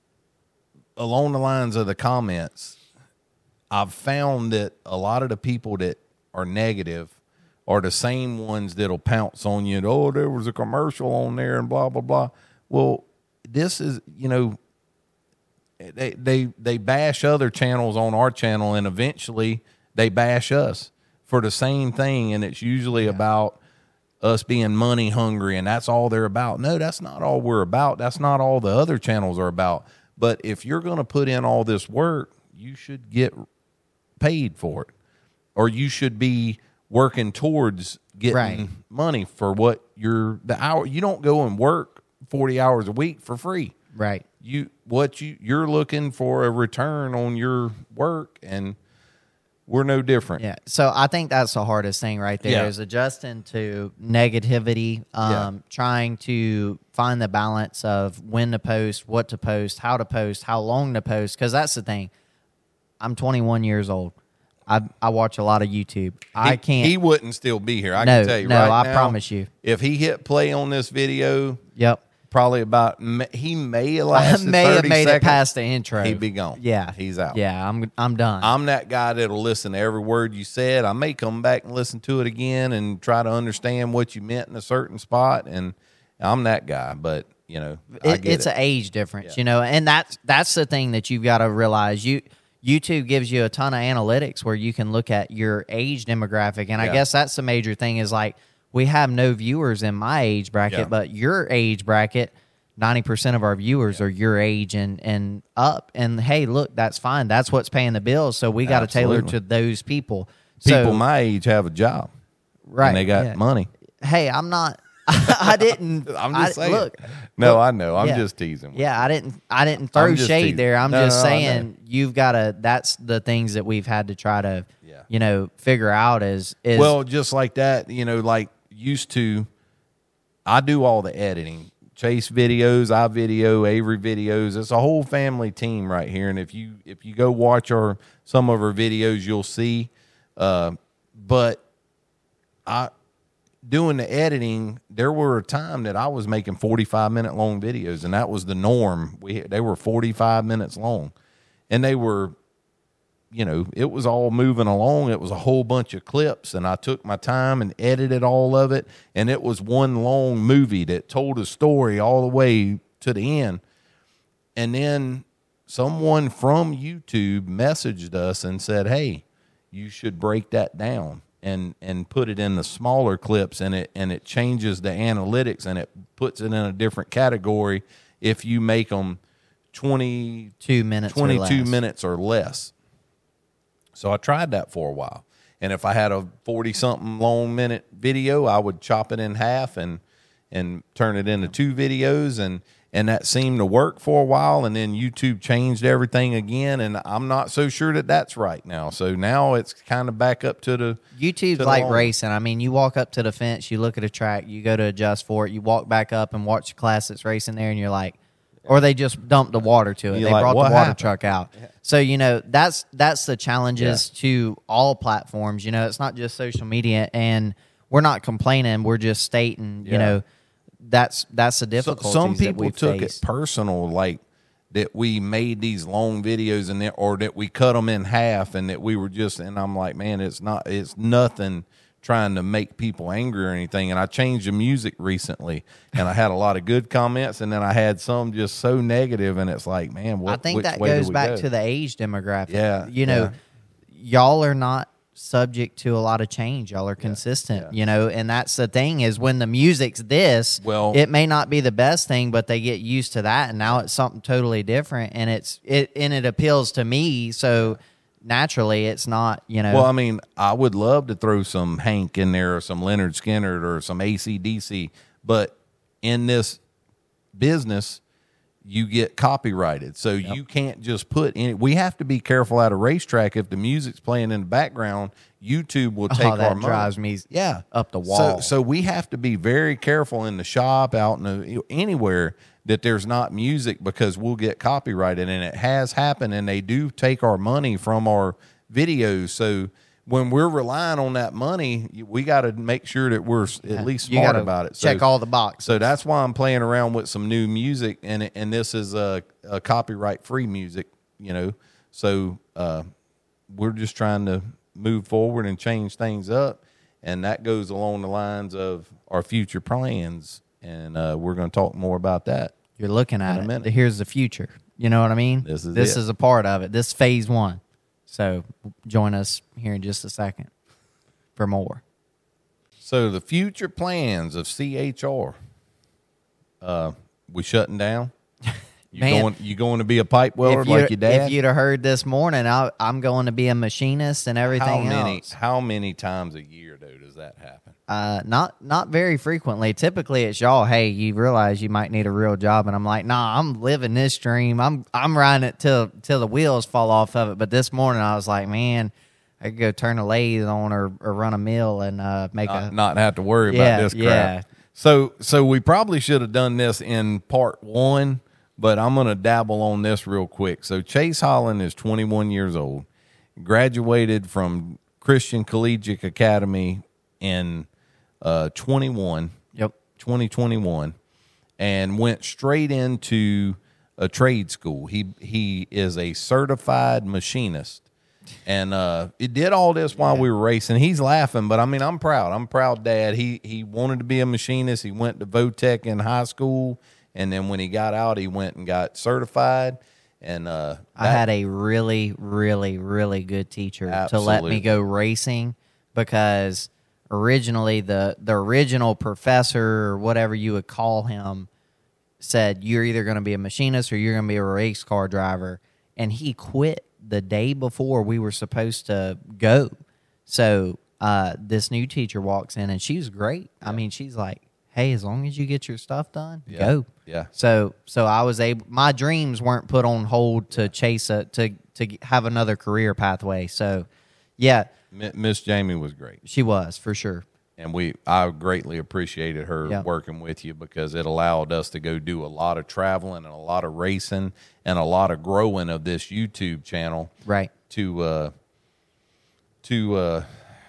along the lines of the comments, I've found that a lot of the people that are negative are the same ones that'll pounce on you. And, oh, there was a commercial on there and blah blah blah. Well, this is, you know, they they they bash other channels on our channel, and eventually they bash us for the same thing, and it's usually about us being money hungry, and that's all they're about. No, that's not all we're about. That's not all the other channels are about. But if you're going to put in all this work, you should get paid for it, or you should be working towards getting Right. money for what you're the hour. You don't go and work forty hours a week for free. right. You what you you're looking for a return on your work, and we're no different. Yeah. So I think that's the hardest thing right there, Yeah. is adjusting to negativity, um, Yeah. trying to find the balance of when to post, what to post, how to post, how long to post. Because that's the thing. I'm twenty-one years old. I I watch a lot of YouTube. I He- can't. He wouldn't still be here. I No, can tell you no, right I now, promise you. If he hit play on this video, Yep. probably about he may have I lasted may have thirty made seconds. it past the intro. He'd be gone. Yeah. He's out. Yeah. I'm I'm done. I'm that guy that'll listen to every word you said. I may come back and listen to it again and try to understand what you meant in a certain spot, and I'm that guy. But You know, I it, get it's it. an age difference, Yeah. you know, and that's that's the thing that you've got to realize. You YouTube gives you a ton of analytics where you can look at your age demographic, and I Yeah. guess that's the major thing is like we have no viewers in my age bracket, Yeah. but your age bracket, ninety percent of our viewers are your age and and up. And hey, look, that's fine. That's what's paying the bills. So we got to tailor Absolutely. to those people. People so, my age have a job, right, and they got yeah. money. Hey, I'm not. I didn't. I'm just I, saying. Look, No, I know. I'm yeah. just teasing. with Yeah, I didn't. I didn't throw I'm just shade teasing. there. I'm No, just no, I know. saying you've got to. That's the things that we've had to try to, Yeah. you know, figure out is is Well, just like that, you know, like used to, I do all the editing. Chase videos, I video, Avery videos. It's a whole family team right here. And if you if you go watch our some of our videos, you'll see. Uh, but I doing the editing, there were a time that I was making forty-five minute long videos, and that was the norm. We they were forty-five minutes long, and they were, you know, it was all moving along. It was a whole bunch of clips, and I took my time and edited all of it, and it was one long movie that told a story all the way to the end. And then someone from YouTube messaged us and said, hey, you should break that down and and put it in the smaller clips, and it and it changes the analytics, and it puts it in a different category if you make them twenty, two minutes, or twenty-two less. minutes or less. So I tried that for a while. And if I had a forty-something long minute video, I would chop it in half and and turn it into two videos, and and that seemed to work for a while, and then YouTube changed everything again, and I'm not so sure that that's right now. So now it's kind of back up to the YouTube's to the like long- racing. I mean, you walk up to the fence, you look at a track, you go to adjust for it, you walk back up and watch the class that's racing there, and you're like, or they just dumped the water to it. You're They like, brought "What the water happened?" truck out. So, you know, that's that's the challenges to all platforms. You know, it's not just social media, and we're not complaining. We're just stating, you Yeah. know, that's that's the So, difficulties some that people we took face. it personal, like that we made these long videos and that, or that we cut them in half, and that we were just. And I'm like, man, it's not. It's nothing trying to make people angry or anything. And I changed the music recently, and I had a lot of good comments, and then I had some just so negative, and it's like, man, what? I think which that way do goes we back go? to the age demographic. Yeah, You know, y'all are not subject to a lot of change. Y'all are consistent, yeah. you know, and that's the thing is when the music's this, Well- it may not be the best thing, but they get used to that, and now it's something totally different, and it's it and it appeals to me, so naturally it's not, you know. Well, I mean, I would love to throw some Hank in there or some Leonard Skinner or some A C D C, but in this business, you get copyrighted. So you can't just put any. We have to be careful at a racetrack. If the music's playing in the background, YouTube will take Oh, that our money. drives me yeah. up the So, wall. so we have to be very careful in the shop, out in the, anywhere that there's not music, because we'll get copyrighted, and it has happened, and they do take our money from our videos. So when we're relying on that money, we got to make sure that we're at least You smart gotta about it. check so, all the boxes. So that's why I'm playing around with some new music, and and this is a, a copyright free music, you know. So uh, we're just trying to move forward and change things up, and that goes along the lines of our future plans, and uh, we're going to talk more about that. You're looking at in a it. minute. Here's the future. You know what I mean? This is this it. is a part of it. This is phase one. So join us here in just a second for more. So the future plans of C H R, uh, we shutting down. You Man. going? You going to be a pipe welder If, you, like your dad? if you'd have heard this morning, I, I'm going to be a machinist and everything how many? else. How many times a year, though, does that happen? Uh, not not very frequently. Typically, it's y'all. Hey, you realize you might need a real job, and I'm like, nah, I'm living this dream. I'm I'm riding it till till the wheels fall off of it. But this morning, I was like, man, I could go turn a lathe on or, or run a mill and uh, make Not, a not have to worry Yeah, about this crap. yeah. So, so we probably should have done this in part one, but I'm going to dabble on this real quick. So Chase Holland is twenty-one years old, graduated from Christian Collegiate Academy in uh, twenty-one, Yep. twenty twenty-one, and went straight into a trade school. He he is a certified machinist. And uh, it did all this while we were racing. He's laughing, but I mean, I'm proud. I'm proud, Dad. He he wanted to be a machinist. He went to Votech in high school, And then when he got out, he went and got certified. And uh, I had a really, really, really good teacher Absolutely. to let me go racing, because originally the, the original professor, or whatever you would call him, said you're either going to be a machinist or you're going to be a race car driver. And he quit the day before we were supposed to go. So uh, this new teacher walks in, and she's great. Yeah. I mean, she's like, hey, as long as you get your stuff done, yeah. go. Yeah. So so I was able, my dreams weren't put on hold to chase a, to, to have another career pathway. So, yeah. Miss Jamie was great. She was, for sure. And we, I greatly appreciated her yep. working with you, because it allowed us to go do a lot of traveling and a lot of racing and a lot of growing of this YouTube channel. Right. To, uh, to, uh,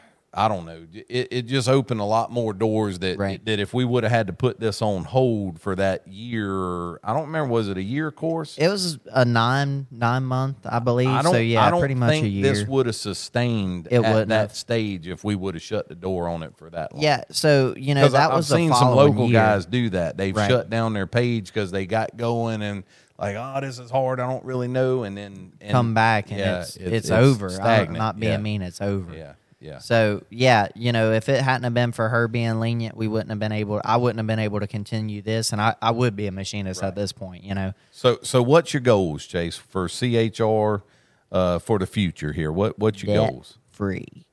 I don't know. It, it just opened a lot more doors that right. that if we would have had to put this on hold for that year, I don't remember, was it a year course? It was a nine nine month, I believe. I don't, so yeah, I don't pretty much think a year. This would have sustained it at that have. stage if we would have shut the door on it for that long. Yeah, so you know that I've was seen the some local year. guys do that. They've right. shut down their page because they got going and like, oh, this is hard. I don't really know, and then and, come back and yeah, it's, it's, it's it's over. Stagnant. I'm not being yeah. mean, it's over. Yeah. Yeah. So yeah, you know, if it hadn't have been for her being lenient, we wouldn't have been able. I wouldn't have been able to continue this, and I, I would be a machinist right. at this point. You know. So so what's your goals, Chase, for C H R uh, for the future here? What what's your Debt goals? Free.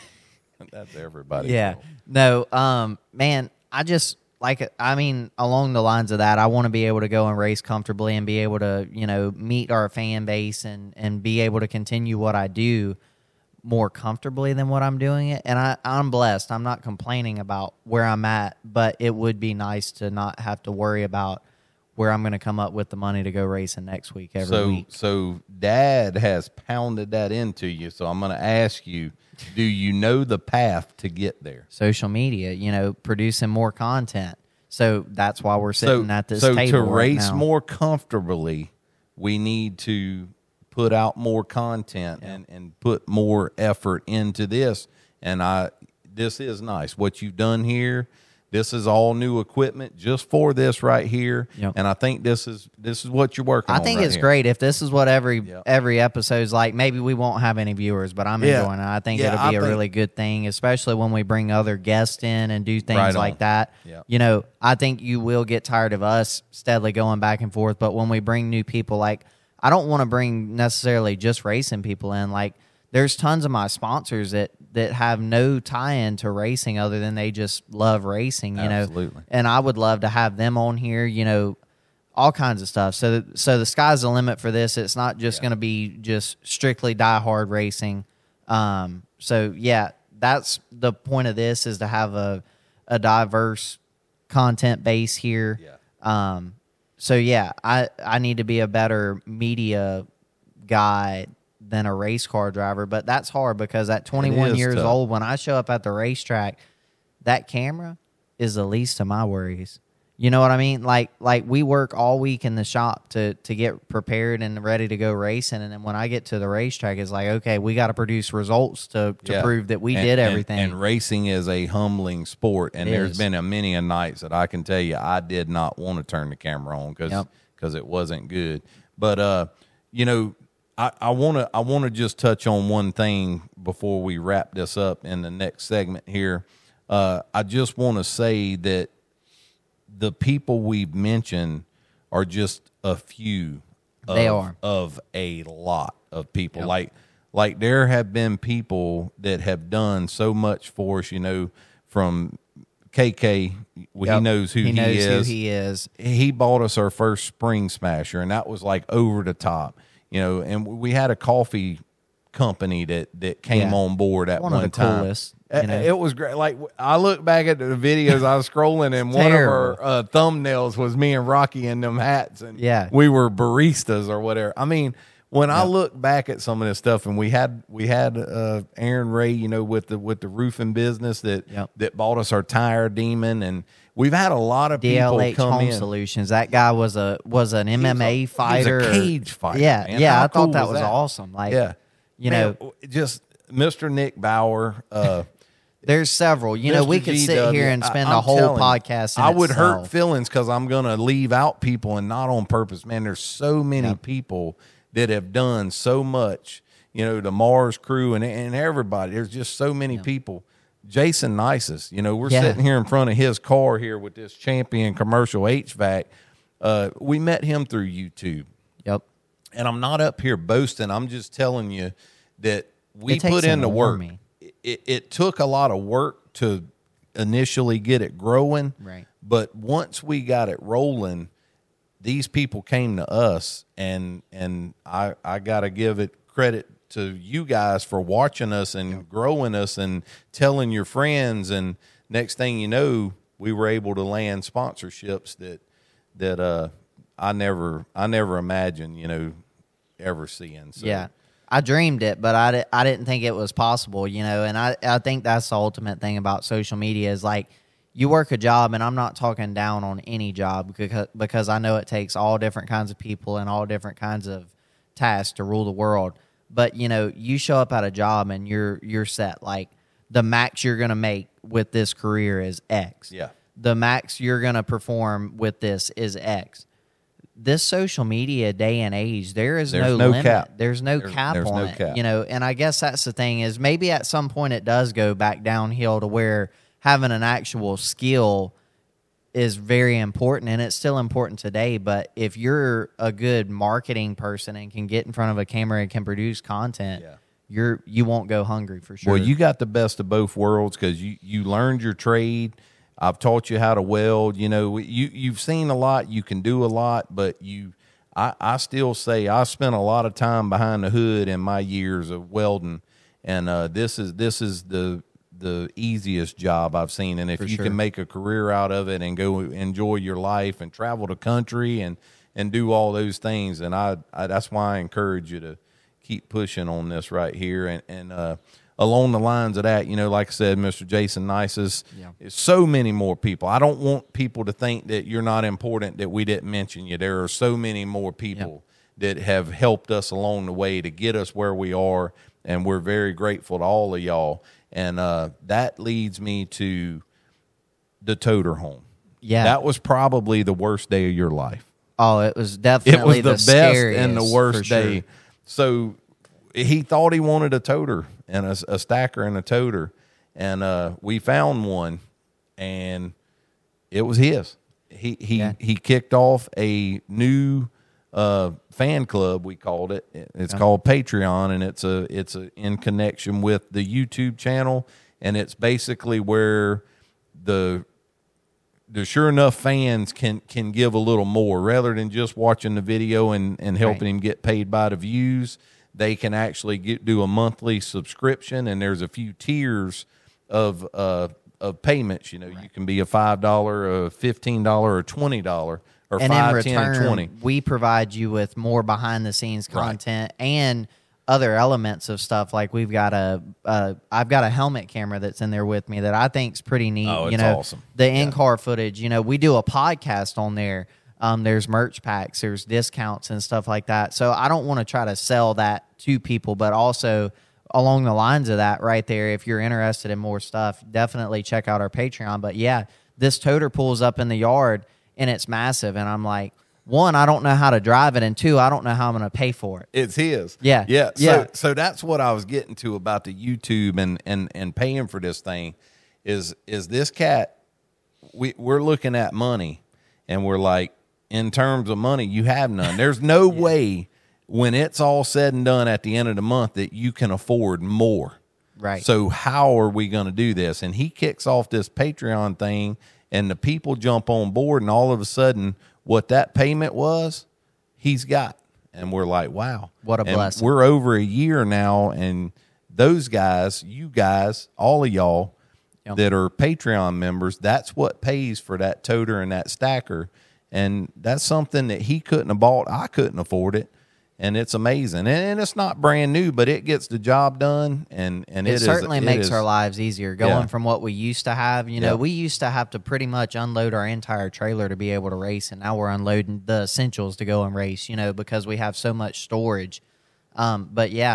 That's everybody. Yeah. No. Um. Man, I just like. I mean, along the lines of that, I want to be able to go and race comfortably and be able to, you know, meet our fan base and and be able to continue what I do more comfortably than what I'm doing it. And I, I'm blessed. I'm not complaining about where I'm at, but it would be nice to not have to worry about where I'm going to come up with the money to go racing next week every so, week. So Dad has pounded that into you. So I'm going to ask you, do you know the path to get there? Social media, you know, producing more content. So that's why we're sitting so, at this so table to right race now. more comfortably, we need to put out more content yeah. and, and put more effort into this. And I, this is nice. What you've done here, this is all new equipment just for this right here. Yep. And I think this is, this is what you're working I on think right it's here. great. If this is what every Yep. every episode's like, maybe we won't have any viewers, but I'm Yeah. enjoying it. I think Yeah, it'll be I a think- really good thing, especially when we bring other guests in and do things Right like on. that. Yep. You know, I think you will get tired of us steadily going back and forth, but when we bring new people, like, I don't want to bring necessarily just racing people in. Like, there's tons of my sponsors that, that have no tie-in to racing other than they just love racing, you Absolutely. know. And I would love to have them on here, you know, all kinds of stuff. So so the sky's the limit for this. It's not just Yeah. going to be just strictly diehard racing. Um, so, yeah, that's the point of this, is to have a, a diverse content base here. Yeah. Um, so, yeah, I, I need to be a better media guy than a race car driver. But that's hard because at twenty-one is years tough. old, when I show up at the racetrack, that camera is the least of my worries. You know what I mean? Like, like we work all week in the shop to to get prepared and ready to go racing, and then when I get to the racetrack, it's like, okay, we got to produce results to, to Yeah. prove that we And- did and- everything. And, racing is a humbling sport, and It there's is. been a many a nights that I can tell you I did not want to turn the camera on because Yep. it wasn't good. But uh, you know, I I want to I want to just touch on one thing before we wrap this up in the next segment here. Uh, I just want to say that the people we've mentioned are just a few of, They are. of a lot of people. Yep. Like, like there have been people that have done so much for us, you know, from K K, well, he Yep. knows who he he, knows is. who he is. He bought us our first Spring Smasher, and that was like over the top, you know, and we had a coffee company that, that came Yeah. on board at One one, of the time. coolest, Uh, you know. It was great. Like, I look back at the videos I was scrolling, and one of our uh, thumbnails was me and Rocky in them hats, and Yeah. we were baristas or whatever. I mean, when I look back at some of this stuff, and we had we had uh, Aaron Ray, you know, with the with the roofing business that Yep. that bought us our tire demon, and we've had a lot of D L H people come Home in. Solutions. That guy was a was an M M A he was a fighter. cage fighter, Yeah, man. yeah. How I thought cool that was was that? awesome. Like, Yeah, you Man, know, just Mister Nick Bauer. Uh, There's several. You know, Mister we could G sit W, here and spend I, a I'm whole telling you, podcast. In I would itself. hurt feelings because I'm going to leave out people and not on purpose. Man, there's so many Yep. people that have done so much. You know, the Mars crew and and everybody. There's just so many Yep. people. Jason Nices, you know, we're Yeah. sitting here in front of his car here with this Champion commercial H V A C. Uh, we met him through YouTube. Yep. And I'm not up here boasting. I'm just telling you that we It takes put in an the work. army. It, it took a lot of work to initially get it growing. Right. But once we got it rolling, these people came to us, and and I, I got to give it credit to you guys for watching us and yep. growing us and telling your friends. And next thing you know, we were able to land sponsorships that that uh, I never I never imagined, you know, ever seeing. So. Yeah. I dreamed it, but I, di- I didn't think it was possible, you know, and I, I think that's the ultimate thing about social media is like you work a job, and I'm not talking down on any job because, because I know it takes all different kinds of people and all different kinds of tasks to rule the world. But, you know, you show up at a job and you're you're set. Like the max you're going to make with this career is X. Yeah. The max you're going to perform with this is X. This social media day and age, there is There's no, no limit. cap. There's no There's- cap there's on no it, cap. you know. And I guess that's the thing is maybe at some point it does go back downhill to where having an actual skill is very important, and it's still important today. But if you're a good marketing person and can get in front of a camera and can produce content, Yeah. you're you won't go hungry for sure. Well, you got the best of both worlds because you, you learned your trade. I've taught you how to weld. You know, you, you've seen a lot. You can do a lot, but you, I, I still say I spent a lot of time behind the hood in my years of welding, and uh, this is this is the the easiest job I've seen. And if For you sure. can make a career out of it and go enjoy your life and travel the country and and do all those things, and I, I that's why I encourage you to keep pushing on this right here. And and uh, along the lines of that, you know, like I said, Mister Jason Nices, Yeah. so many more people. I don't want people to think that you're not important, that we didn't mention you. There are so many more people that have helped us along the way to get us where we are, and we're very grateful to all of y'all. And uh, that leads me to the toter home. Yeah. That was probably the worst day of your life. Oh, it was It definitely was the the best scariest and the worst for sure. day. So he thought he wanted a toter and a, a stacker and a toter, and uh, we found one, and it was his. He he Yeah. he kicked off a new uh, fan club. We called it. It's Yeah. called Patreon, and it's a it's a in connection with the YouTube channel, and it's basically where the the sure enough fans can can give a little more rather than just watching the video and, and helping Right. him get paid by the views. They can actually get do a monthly subscription, and there's a few tiers of uh, of payments. You know, you can be a five dollar, a fifteen dollar, or twenty dollar, or And five, in ten, and return, twenty. we provide you with more behind the scenes Right. content and other elements of stuff. Like we've got a, uh, I've got a helmet camera that's in there with me that I think's pretty neat. Oh, you it's know, awesome. The in-car footage. You know, we do a podcast on there. Um, there's merch packs, there's discounts and stuff like that. So I don't want to try to sell that to people, but also along the lines of that right there, if you're interested in more stuff, definitely check out our Patreon. But yeah, this toter pulls up in the yard and it's massive. And I'm like, one, I don't know how to drive it. And two, I don't know how I'm going to pay for it. It's his. Yeah. Yeah. So, Yeah. so that's what I was getting to about the YouTube and, and, and paying for this thing is, is this cat, we, we're looking at money and we're like, in terms of money, you have none. There's no way when it's all said and done at the end of the month that you can afford more. Right. So how are we going to do this? And he kicks off this Patreon thing, and the people jump on board, and all of a sudden, what that payment was, he's got. And we're like, wow. What a And blessing. We're over a year now, and those guys, you guys, all of y'all Yep. that are Patreon members, that's what pays for that toter and that stacker. And that's something that he couldn't have bought. I couldn't afford it. And it's amazing. And it's not brand new, but it gets the job done. And, and It, it is- certainly it makes is- our lives easier going Yeah. from what we used to have. You know, Yeah. we used to have to pretty much unload our entire trailer to be able to race, and now we're unloading the essentials to go and race, you know, because we have so much storage. Um, but yeah,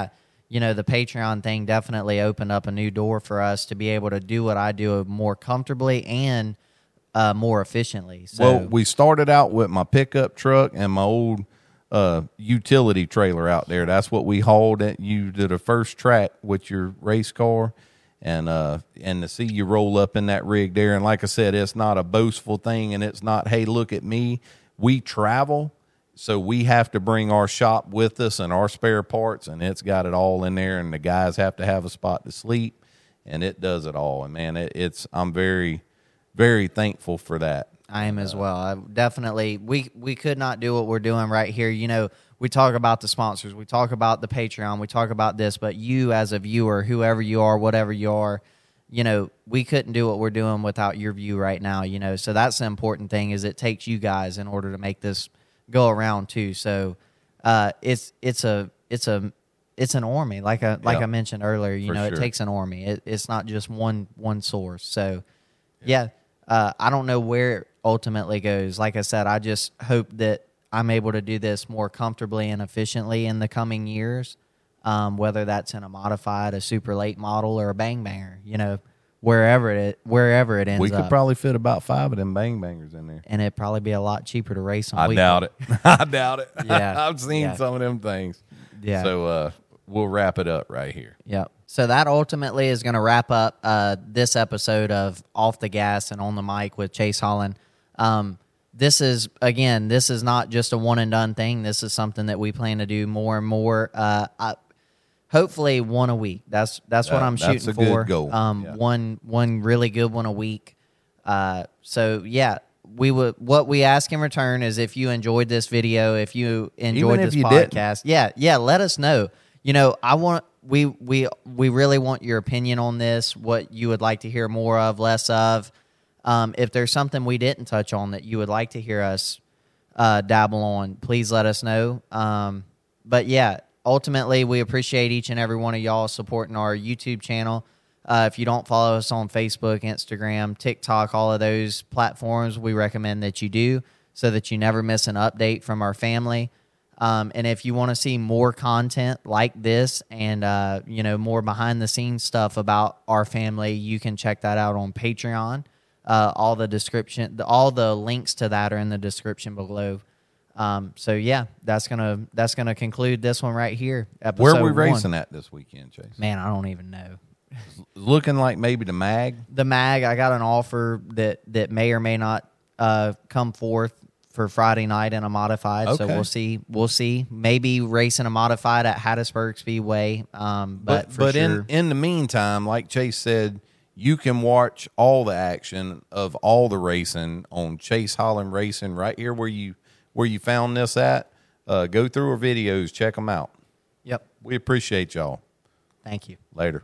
you know, the Patreon thing definitely opened up a new door for us to be able to do what I do more comfortably and uh, more efficiently. So, well, we started out with my pickup truck and my old uh, utility trailer out there. That's what we hauled at you to the first track with your race car. And uh, and to see you roll up in that rig there, and like I said, it's not a boastful thing, and it's not, hey, look at me. We travel, so we have to bring our shop with us and our spare parts, and it's got it all in there, and the guys have to have a spot to sleep, and it does it all. And man, it, it's I'm very, very thankful for that. I am as well. I definitely, we we could not do what we're doing right here. You know, we talk about the sponsors, we talk about the Patreon, we talk about this, but you as a viewer, whoever you are, whatever you are, you know, we couldn't do what we're doing without your view right now, you know. So that's the important thing, is it takes you guys in order to make this go around too. So uh, it's it's a it's a it's an army, like I like Yep. I mentioned earlier. You For know, sure. it takes an army. It, it's not just one one source. So yeah, uh, I don't know where it ultimately goes. Like I said, I just hope that I'm able to do this more comfortably and efficiently in the coming years, um, whether that's in a modified, a super late model, or a bang banger, you know, wherever it wherever it ends We could up. probably fit about five of them bang bangers in there. And it'd probably be a lot cheaper to race on. I weekend. doubt it. I doubt it. Yeah. I've seen Yeah. some of them things. Yeah. So uh, we'll wrap it up right here. Yep. So that ultimately is going to wrap up uh, this episode of Off the Gas and On the Mic with Chase Holland. Um, this is, again, this is not just a one and done thing. This is something that we plan to do more and more. Uh, I, hopefully one a week. That's that's what That- I'm that's shooting a good for. goal. Um, Yeah. one one really good one a week. Uh, so yeah, we would. What we ask in return is if you enjoyed this video, if you enjoyed Even if this you didn't. podcast, yeah, yeah, let us know. You know, I want we we we really want your opinion on this. What you would like to hear more of, less of. Um, if there's something we didn't touch on that you would like to hear us uh, dabble on, please let us know. Um, but yeah, ultimately, we appreciate each and every one of y'all supporting our YouTube channel. Uh, if you don't follow us on Facebook, Instagram, TikTok, all of those platforms, we recommend that you do so that you never miss an update from our family. Um, and if you want to see more content like this and, uh, you know, more behind-the-scenes stuff about our family, you can check that out on Patreon. Uh, all the description, the, all the links to that are in the description below. Um, so yeah, that's gonna that's gonna conclude this one right here. Episode Where are we one. racing at this weekend, Chase? Man, I don't even know. Looking like maybe the mag. The mag, I got an offer that that may or may not uh, come forth for Friday night in a modified. So Okay. we'll see. We'll see. Maybe racing a modified at Hattiesburg Speedway. Um, but But for but sure, in in the meantime, like Chase said, you can watch all the action of all the racing on Chase Holland Racing right here where you where you found this at. Uh, go through our videos, check them out. yep. We appreciate y'all. Thank you. Later.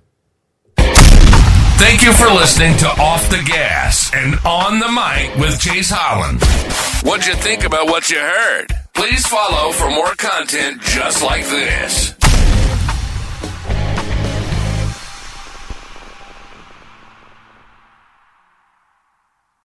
Thank you for listening to Off the Gas and On the Mic with Chase Holland. What'd you think about what you heard? Please follow for more content just like this.